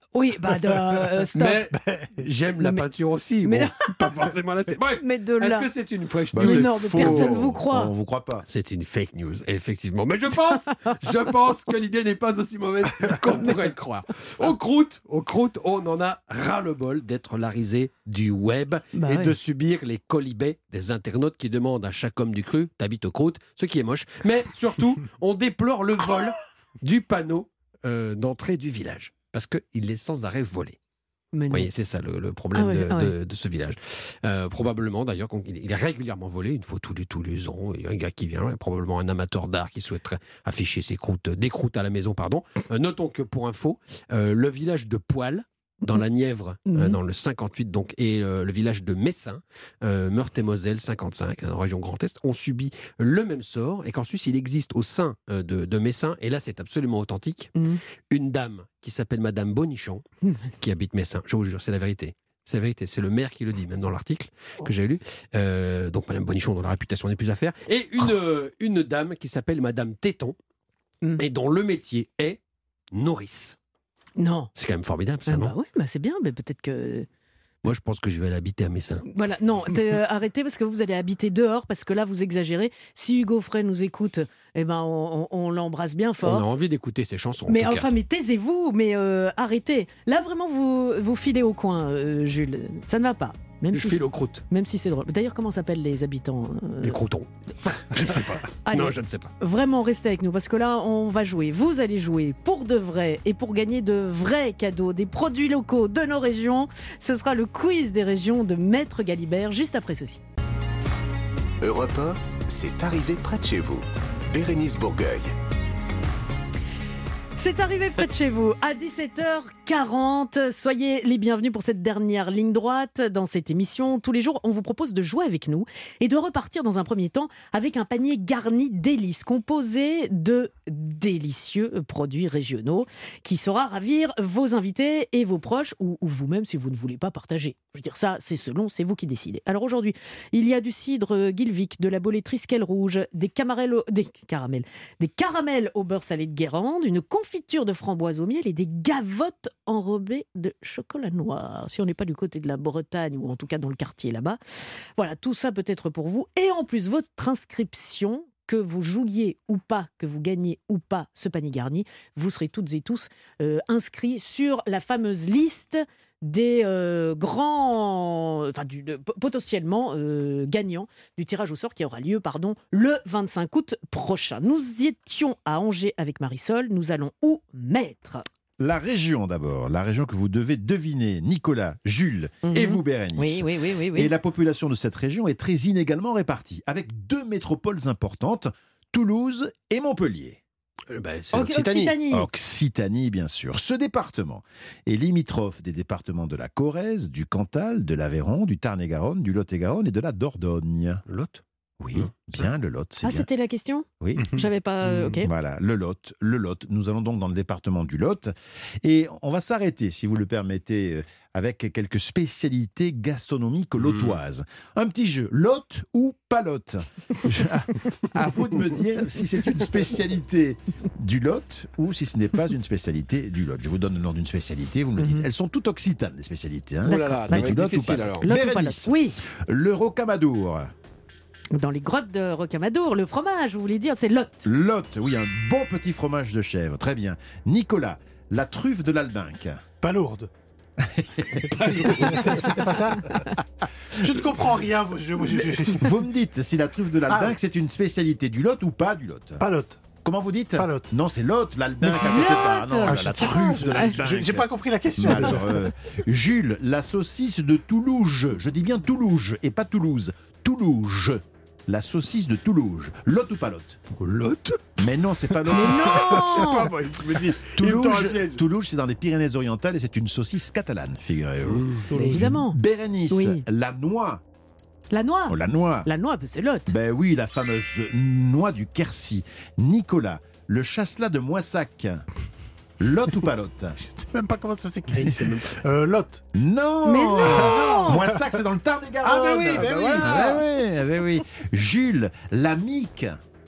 Oui, bah, de, euh, stop. Mais j'aime la mais, peinture aussi. Mais bon, pas forcément la Bref, mais de est-ce là. que c'est une fake bah, news? Mais non, mais personne vous croit. On vous croit pas. C'est une fake news, effectivement. Mais je pense, je pense que l'idée n'est pas aussi mauvaise qu'on pourrait le croire. Aux croûtes, aux croûtes, on en a ras-le-bol d'être la risée du web bah et ouais. de subir les colibets des internautes qui demandent à chaque homme du cru, t'habites aux croûtes, ce qui est moche. Mais surtout, on déplore le vol du panneau euh, d'entrée du village. Parce qu'il est sans arrêt volé. Mais Vous voyez, c'est ça le, le problème ah ouais, de, ah ouais. de, de ce village. Euh, probablement, d'ailleurs, il est régulièrement volé, une fois tous les, tous les ans. Il y a un gars qui vient, probablement un amateur d'art qui souhaiterait afficher ses croûtes, des croûtes à la maison, pardon. Euh, notons que, pour info, euh, le village de Poil, dans la Nièvre, mmh. euh, dans le cinquante-huit, donc, et euh, le village de Messin, euh, Meurthe-et-Moselle, cinquante-cinq, en région Grand Est, ont subi le même sort, et qu'en Suisse, il existe au sein euh, de, de Messin, et là, c'est absolument authentique, mmh. une dame qui s'appelle Madame Bonichon, mmh. qui habite Messin. Je vous jure, c'est la vérité. C'est la vérité, c'est le maire qui le dit, même dans l'article que j'ai lu. Euh, donc, Madame Bonichon, dont la réputation n'est plus à faire. Et une, oh. euh, une dame qui s'appelle Madame Téton, mmh. et dont le métier est nourrice. Non. C'est quand même formidable, ça, ah non bah oui, bah c'est bien, mais peut-être que... Moi, je pense que je vais aller habiter à Messin. Voilà, non, euh, arrêtez, parce que vous allez habiter dehors, parce que là, vous exagérez. Si Hugo Frey nous écoute, eh ben, on, on, on l'embrasse bien fort. On a envie d'écouter ses chansons, en mais tout enfin, cas. mais taisez-vous, mais euh, arrêtez. Là, vraiment, vous, vous filez au coin, euh, Jules. Ça ne va pas. Même je si file aux croûtes. Même si c'est drôle. D'ailleurs, comment s'appellent les habitants euh... Les croutons. Je ne sais pas. Allez, non, je ne sais pas. Vraiment, restez avec nous, parce que là, on va jouer. Vous allez jouer pour de vrai et pour gagner de vrais cadeaux, des produits locaux de nos régions. Ce sera le quiz des régions de Maître Galibert, juste après ceci. Europe un, c'est arrivé près de chez vous. Bérénice Bourgueil. C'est arrivé près de chez vous à dix-sept heures quarante. Soyez les bienvenus pour cette dernière ligne droite dans cette émission. Tous les jours, on vous propose de jouer avec nous et de repartir dans un premier temps avec un panier garni délices composé de délicieux produits régionaux qui saura ravir vos invités et vos proches ou, ou vous-même si vous ne voulez pas partager. Je veux dire, ça, c'est selon, c'est vous qui décidez. Alors aujourd'hui, il y a du cidre Guilvic, de la bolletterie Skel Rouge, des caramels, au, des caramels, des caramels au beurre salé de Guérande, une confiture de framboise au miel et des gavottes enrobées de chocolat noir. Si on n'est pas du côté de la Bretagne ou en tout cas dans le quartier là-bas, voilà, tout ça peut être pour vous. Et en plus, votre inscription, que vous jouiez ou pas, que vous gagnez ou pas ce panier garni, vous serez toutes et tous euh, inscrits sur la fameuse liste des euh, grands, enfin du, de, potentiellement euh, gagnants du tirage au sort qui aura lieu pardon, le vingt-cinq août prochain. Nous étions à Angers avec Marisol, nous allons où mettre ? La région d'abord, la région que vous devez deviner, Nicolas, Jules mmh. et vous Bérénice. Oui, oui, oui, oui, oui. Et la population de cette région est très inégalement répartie, avec deux métropoles importantes, Toulouse et Montpellier. Euh, ben, c'est l'Occitanie. Occitanie. Occitanie, bien sûr. Ce département est limitrophe des départements de la Corrèze, du Cantal, de l'Aveyron, du Tarn-et-Garonne, du Lot-et-Garonne et de la Dordogne. Lot ? Oui, bien le Lot, c'est Ah, bien. c'était la question ? Oui. J'avais pas... Euh, ok. Voilà, le Lot, le Lot. Nous allons donc dans le département du Lot. Et on va s'arrêter, si vous le permettez, avec quelques spécialités gastronomiques lotoises. Un petit jeu, Lot ou pas Lot. À vous de me dire si c'est une spécialité du Lot ou si ce n'est pas une spécialité du Lot. Je vous donne le nom d'une spécialité, vous me dites. Elles sont toutes occitanes, les spécialités. Hein. Oh là là, ça va être difficile alors. Lot ou pas Lot ? Oui. Le rocamadour. Dans les grottes de Rocamadour, le fromage, vous voulez dire, c'est Lot. Lot, oui, un bon petit fromage de chèvre, très bien. Nicolas, la truffe de l'Albinque. Palourde. C'était pas ça ? Je ne comprends rien. Vous, je, je, je... vous me dites si la truffe de l'Albinque, ah. c'est une spécialité du Lot ou pas du Lot ? Pas Lot. Comment vous dites ? Pas Lot. Non, c'est Lot, l'Albinque. C'est à Lot. pas. Non, ah, la, la truffe de l'Albinque. J'ai pas compris la question. Alors, euh, Jules, la saucisse de Toulouse. Je dis bien Toulouse et pas Toulouse. Toulouse. La saucisse de Toulouse. Lot ou pas Lot ? Lot ? Mais non, c'est pas Lot. Mais non ! Je sais pas, moi, je me dis. Toulouse, Toulouse, c'est dans les Pyrénées-Orientales et c'est une saucisse catalane, figurez-vous. Mais évidemment. Bérénice, oui. la noix. La noix. Oh, la noix. La noix, c'est Lot. Ben oui, la fameuse noix du Quercy. Nicolas, le chasselas de Moissac. Lot ou pas Lot ? Je sais même pas comment ça s'écrit. Euh, Lot. Non. Mais non. Moissac, c'est dans le Tarn-et-Garonne. Ah ben oui, ben oui. Ah ben oui, ben oui. Jules, la mique.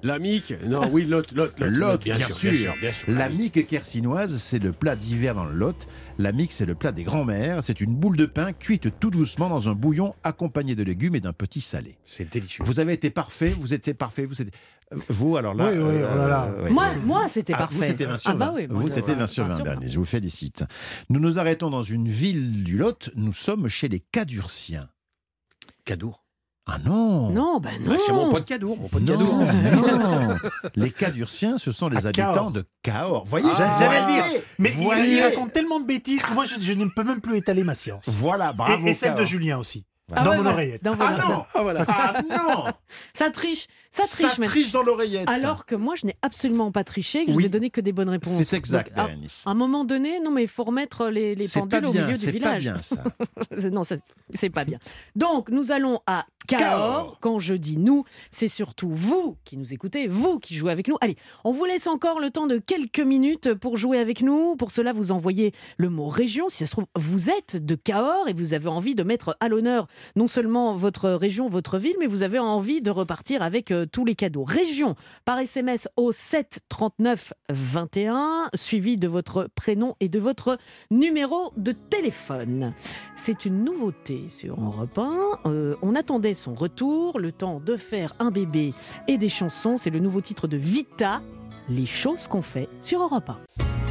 La mique. Non, oui, Lot, Lot, Lot. Lot, bien, bien sûr, sûr. bien sûr, bien sûr. La Oui. mique quercinoise, c'est le plat d'hiver dans le Lot. La mique, c'est le plat des grands-mères. C'est une boule de pain cuite tout doucement dans un bouillon accompagné de légumes et d'un petit salé. C'est délicieux. Vous avez été parfait, vous étiez parfait, vous étiez... Vous, alors là... Oui, oui, oh là là. ouais. Moi, moi c'était Ah, parfait. Vous, c'était vingt sur Ah bah vingt. oui, moi, Vous, c'est- c'était vingt sur vingt vingt, sur vingt. Bernie. Je vous félicite. Nous nous arrêtons dans une ville du Lot. Nous sommes chez les Cadurciens. Cadour. Ah non Non, ben non. Bah, chez mon pote Cadour. Mon pote Non, Cadour. non. Les Cadurciens, ce sont les À habitants Cahors. de Cahors. Voyez, Ah, j'allais le Voilà. dire. Mais il- Voyez. il, raconte tellement de bêtises que moi, je, je ne peux même plus étaler ma science. Voilà, bravo. et, et celle de Cahors. Julien aussi. Ah dans ouais, mon ouais, oreillette. dans vos- Ah non, Ah voilà. ah non. Ça triche, ça Ça triche. même. triche dans l'oreillette. Alors que moi, je n'ai absolument pas triché, que je Oui. vous ai donné que des bonnes réponses. C'est exact, Donc, à, Bérénice. à un moment donné, non mais il faut remettre les, les C'est pendules pas au bien, milieu du c'est pas village. bien ça. non, ça, c'est pas bien. Donc, nous allons à Cahors. Cahors. Quand je dis nous, c'est surtout vous qui nous écoutez, vous qui jouez avec nous. Allez, on vous laisse encore le temps de quelques minutes pour jouer avec nous. Pour cela, vous envoyez le mot région. Si ça se trouve, vous êtes de Cahors et vous avez envie de mettre à l'honneur non seulement votre région, votre ville, mais vous avez envie de repartir avec euh, tous les cadeaux. Région par S M S au sept trente-neuf vingt et un, suivi de votre prénom et de votre numéro de téléphone. C'est une nouveauté sur Europe un. Euh, on attendait son retour, le temps de faire un bébé et des chansons. C'est le nouveau titre de Vita, Les choses qu'on fait sur Europe un.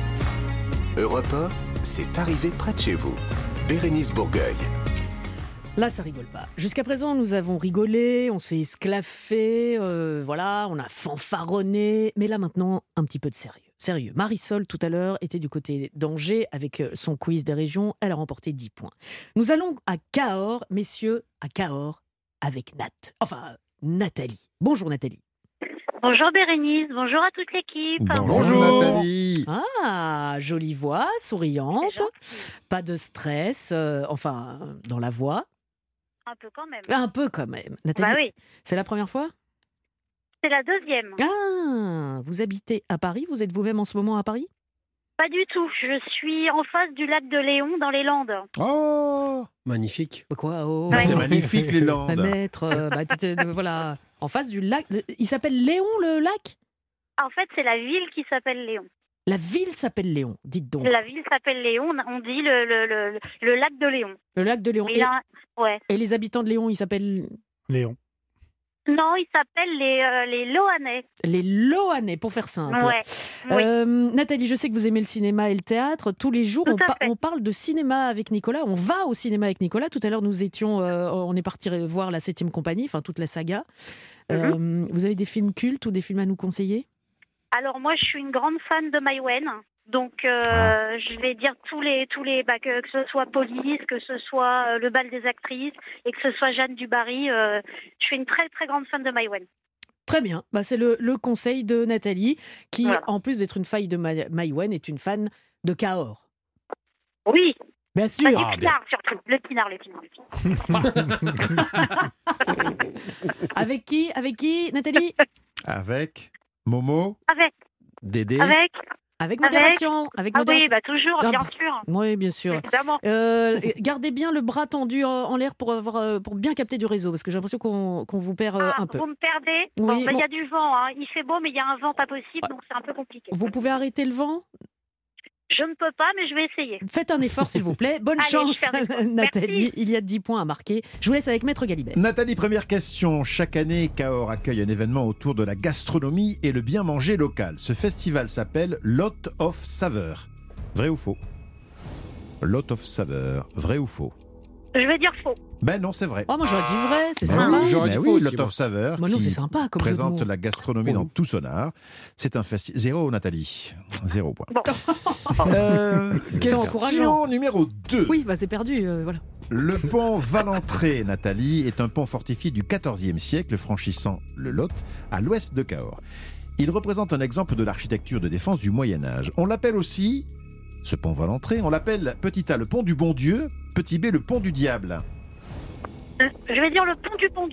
Europe un, c'est arrivé près de chez vous. Bérénice Bourgueil. Là, ça rigole pas. Jusqu'à présent, nous avons rigolé, on s'est esclaffé, euh, voilà, on a fanfaronné. Mais là, maintenant, un petit peu de sérieux. Sérieux. Marisol, tout à l'heure, était du côté d'Angers avec son quiz des régions. Elle a remporté dix points. Nous allons à Cahors, messieurs, à Cahors, avec Nat. Enfin, Nathalie. Bonjour, Nathalie. Bonjour Bérénice, bonjour à toute l'équipe. Bonjour Nathalie. Ah, jolie voix, souriante, pas de stress, euh, enfin, dans la voix. Un peu quand même. Un peu quand même. Nathalie, Bah oui. c'est la première fois ? C'est la deuxième. Ah, vous habitez à Paris, vous êtes vous-même en ce moment à Paris ? Pas du tout, je suis en face du lac de Léon dans les Landes. Oh, magnifique. Quoi oh. Bah, c'est magnifique les Landes. Maître, euh, bah, tu t'es- voilà, en face du lac. Il s'appelle Léon le lac ? En fait, c'est la ville qui s'appelle Léon. La ville s'appelle Léon, dites donc. La ville s'appelle Léon, on dit le, le, le, le lac de Léon. Le lac de Léon. Mais Et, là, ouais. et les habitants de Léon, ils s'appellent Léon. Non, ils s'appellent les, euh, les Loanais. les Loanais, pour faire simple. Ouais. Oui. Euh, Nathalie, je sais que vous aimez le cinéma et le théâtre. Tous les jours, Tout on, à pa- fait. on parle de cinéma avec Nicolas. On va au cinéma avec Nicolas. Tout à l'heure, nous étions, euh, on est parti voir la septième compagnie, enfin toute la saga. Euh, Mhm. Vous avez des films cultes ou des films à nous conseiller ? Alors moi, je suis une grande fan de Maïwenn. Donc, euh, Ah. je vais dire tous les, tous les, bah, que, que ce soit Police, que ce soit euh, le bal des actrices et que ce soit Jeanne Dubarry. Euh, je suis une très très grande fan de Maïwenn. Très bien. Bah, c'est le, le conseil de Nathalie, qui, Voilà. en plus d'être une faille de Ma- Maïwenn, est une fan de Cahors. Oui. Bien sûr. Bah, du Ah, pinard surtout. Le pinard, le pinard. Le pinard. Avec qui Avec qui, Nathalie Avec Momo. Avec. Dédé. Avec. Avec modération. Avec Ah modération. oui, bah toujours, Ah, bien bah, sûr. Oui, bien sûr. Évidemment. Euh, gardez bien le bras tendu en, en l'air pour, avoir, euh, pour bien capter du réseau, parce que j'ai l'impression qu'on qu'on vous perd euh, Ah, un peu. vous me perdez. Oui, Bon, bah, il y bon. a du vent. Hein. Il fait beau, mais il y a un vent pas possible, donc c'est un peu compliqué. Vous pouvez arrêter le vent ? Je ne peux pas, mais je vais essayer. Faites un effort, s'il vous plaît. Bonne Allez, chance, je fais un effort. Nathalie. Merci. Il y a dix points à marquer. Je vous laisse avec Maître Galibert. Nathalie, première question. Chaque année, Cahors accueille un événement autour de la gastronomie et le bien manger local. Ce festival s'appelle Lot of Saveurs. Vrai ou faux ? Lot of Saveurs. Vrai ou faux ? Je vais dire faux. Ben non, c'est vrai. Oh, moi j'aurais dit vrai, c'est Ben sympa. oui, J'aurais ben dit oui, faux Lot aussi, moi. of Saveurs Bah non, qui c'est sympa comme jeu de présente mots. la gastronomie dans tout son art. C'est un festival. Zéro, Nathalie. Zéro point. Bon. Euh, C'est encourageant. question numéro deux. Oui, bah c'est perdu, euh, voilà. Le pont Valentré, Nathalie, est un pont fortifié du quatorzième siècle franchissant le Lot à l'ouest de Cahors. Il représente un exemple de l'architecture de défense du Moyen-Âge. On l'appelle aussi, ce pont Valentré, on l'appelle petit a le pont du bon Dieu, petit b le pont du diable. Je vais dire le pont du bon Dieu.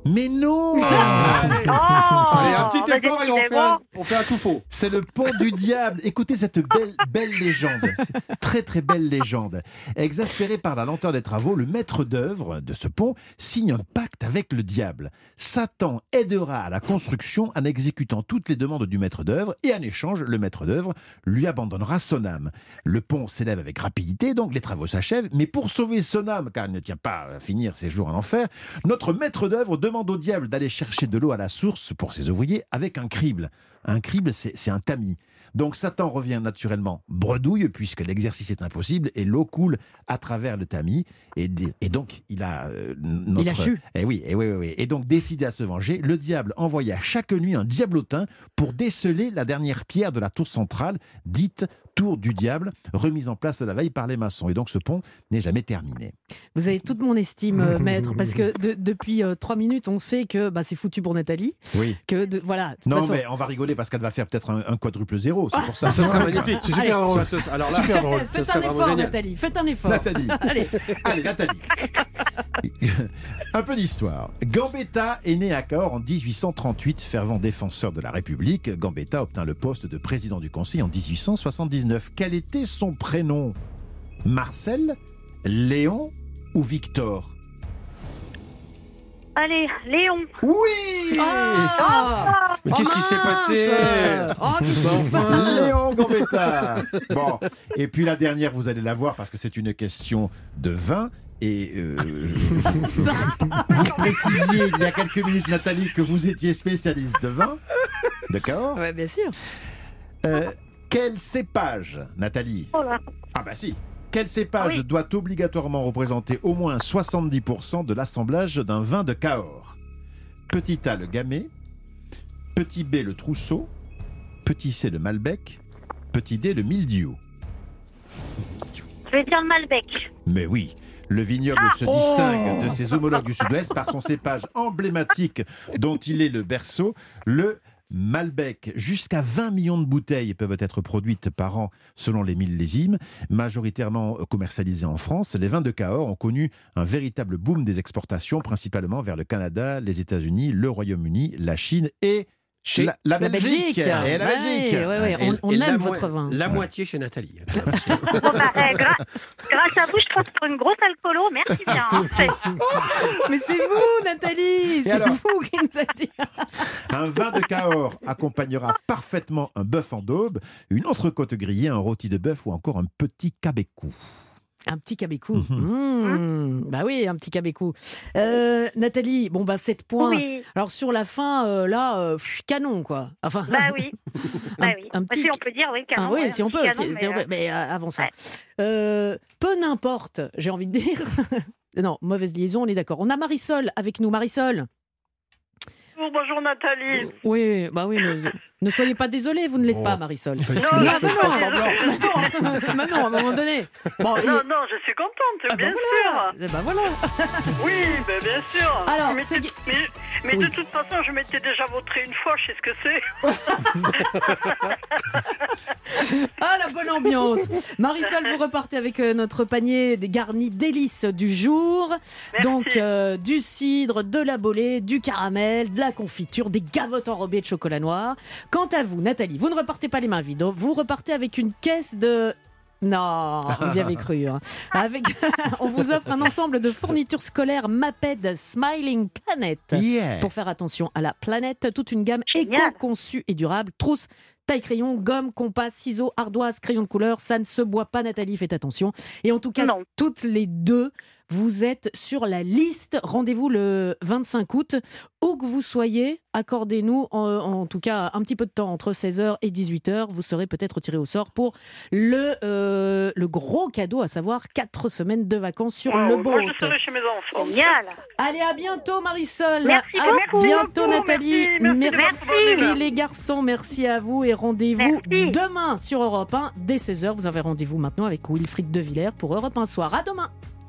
Mais non. Allez, Allez, un petit bah, effort et on fait, un, on fait un tout faux. C'est le pont du diable. Écoutez cette belle, belle légende. C'est très très belle légende. Exaspéré par la lenteur des travaux, le maître d'œuvre de ce pont signe un pacte avec le diable. Satan aidera à la construction en exécutant toutes les demandes du maître d'œuvre et en échange, le maître d'œuvre lui abandonnera son âme. Le pont s'élève avec rapidité, donc les travaux s'achèvent, mais pour sauver son âme, car il ne tient pas à finir ses jours en enfer, notre maître d'œuvre demande au diable d'aller chercher de l'eau à la source pour ses ouvriers avec un crible. Un crible, c'est, c'est un tamis. Donc Satan revient naturellement bredouille puisque l'exercice est impossible et l'eau coule à travers le tamis et, et donc il a euh, notre... Il a chu. Et oui, et oui, oui, oui. Et donc décidé à se venger, le diable envoya chaque nuit un diablotin pour déceler la dernière pierre de la tour centrale, dite tour du diable, remise en place à la veille par les maçons. Et donc ce pont n'est jamais terminé. Vous avez toute mon estime, euh, maître, parce que de, depuis euh, trois minutes, on sait que bah, c'est foutu pour Nathalie. Oui. Que de, voilà. De toute non, façon... mais on va rigoler parce qu'elle va faire peut-être un, un quadruple zéro. C'est pour ça. Ça serait magnifique. C'est super Allez. drôle. Ça, ça, alors là, Super drôle. ça Faites serait un vraiment effort, génial. Nathalie. Faites un effort. Nathalie. Allez. Allez, Nathalie. Un peu d'histoire. Gambetta est né à Cahors en dix-huit cent trente-huit, fervent défenseur de la République. Gambetta obtint le poste de président du Conseil en dix-huit cent soixante-dix-neuf. Quel était son prénom ? Marcel, Léon ou Victor ? Allez, Léon. Oui. Ah Mais qu'est-ce qui s'est passé? Oh, qu'est-ce qui se passe? Léon Gambetta. Bon, et puis la dernière, vous allez la voir parce que c'est une question de vin. Et euh, vous précisiez il y a quelques minutes, Nathalie, que vous étiez spécialiste de vin. D'accord ? Ouais, bien sûr. Euh, quel cépage, Nathalie ? Oh là. Ah bah si. Quel cépage Oui. doit obligatoirement représenter au moins soixante-dix pour cent de l'assemblage d'un vin de Cahors ? Petit A, le Gamay. Petit B, le Trousseau. Petit C, le Malbec. Petit D, le Mildiou. Je vais dire le Malbec. Mais oui, le vignoble Ah se oh distingue de ses homologues du Sud-Ouest par son cépage emblématique dont il est le berceau, le Malbec. Jusqu'à vingt millions de bouteilles peuvent être produites par an selon les millésimes, majoritairement commercialisées en France. Les vins de Cahors ont connu un véritable boom des exportations, principalement vers le Canada, les États-Unis, le Royaume-Uni, la Chine et Chez la, la La Belgique. Belgique. Et la Ouais, Belgique. ouais, ouais, Et- on, on et aime la votre mo- vin. La moitié chez Nathalie. Bon, bah, eh, gra- grâce à vous, je passe pour une grosse alcoolo. Merci bien. hein. C'est- Mais c'est vous, Nathalie. C'est alors vous qui nous avez dit. Un vin de Cahors accompagnera parfaitement un bœuf en daube, une entrecôte grillée, un rôti de bœuf ou encore un petit cabécou. Un petit cabécou. Mmh. Bah oui, un petit cabécou. Euh, Nathalie, bon bah sept points. Oui. Alors sur la fin, euh, là, euh, pff, canon quoi. Enfin, Bah oui. Bah oui. un Bah, petit- si on peut dire, oui, canon. Ah oui, ouais, si un on petit peut. canon, c'est- mais, c'est- euh, mais euh, avant ça. ouais. Euh, peu n'importe, j'ai envie de dire. Non, mauvaise liaison, on est d'accord. On a Marisol avec nous. Marisol. Bonjour, bonjour Nathalie. Oui, bah oui, ne, ne soyez pas désolée, vous ne l'êtes Oh. pas, Marisol. Non, Non, non, mais non, non, désolée. mais non, mais non, à un moment donné. Bon, et- Non, non, je suis contente, Ah, bah bien voilà. sûr. Eh ben voilà. Oui, ben bien sûr. Alors, mais c'est- de, mais, mais Oui. de toute façon, je m'étais déjà voté une fois, je sais ce que c'est. Ah, la bonne ambiance. Marisol, vous repartez avec euh, notre panier des garnis délices du jour. Merci. Donc, euh, du cidre, de la bolée, du caramel, de la confiture, des gavottes enrobées de chocolat noir. Quant à vous, Nathalie, vous ne repartez pas les mains vides. Vous repartez avec une caisse de... Non, vous y avez cru. hein. Avec... On vous offre un ensemble de fournitures scolaires Maped Smiling Planet. Yeah. Pour faire attention à la planète, toute une gamme Génial. éco-conçue et durable. Trousse, taille-crayon, gomme, compas, ciseaux, ardoise, crayon de couleur. Ça ne se boit pas, Nathalie, faites attention. Et en tout cas, Non. toutes les deux, vous êtes sur la liste. Rendez-vous le vingt-cinq août. Où que vous soyez, accordez-nous en, en tout cas un petit peu de temps entre seize heures et dix-huit heures. Vous serez peut-être tiré au sort pour le, euh, le gros cadeau, à savoir quatre semaines de vacances sur Oh, le moi, boat. je serai chez mes enfants. Génial. Allez, à bientôt Marisol. Merci à beaucoup. bientôt Nathalie. Merci, merci, merci. les garçons, merci à vous et rendez-vous Merci. demain sur Europe un dès seize heures. Vous avez rendez-vous maintenant avec Wilfried De Villers pour Europe un Soir. À demain.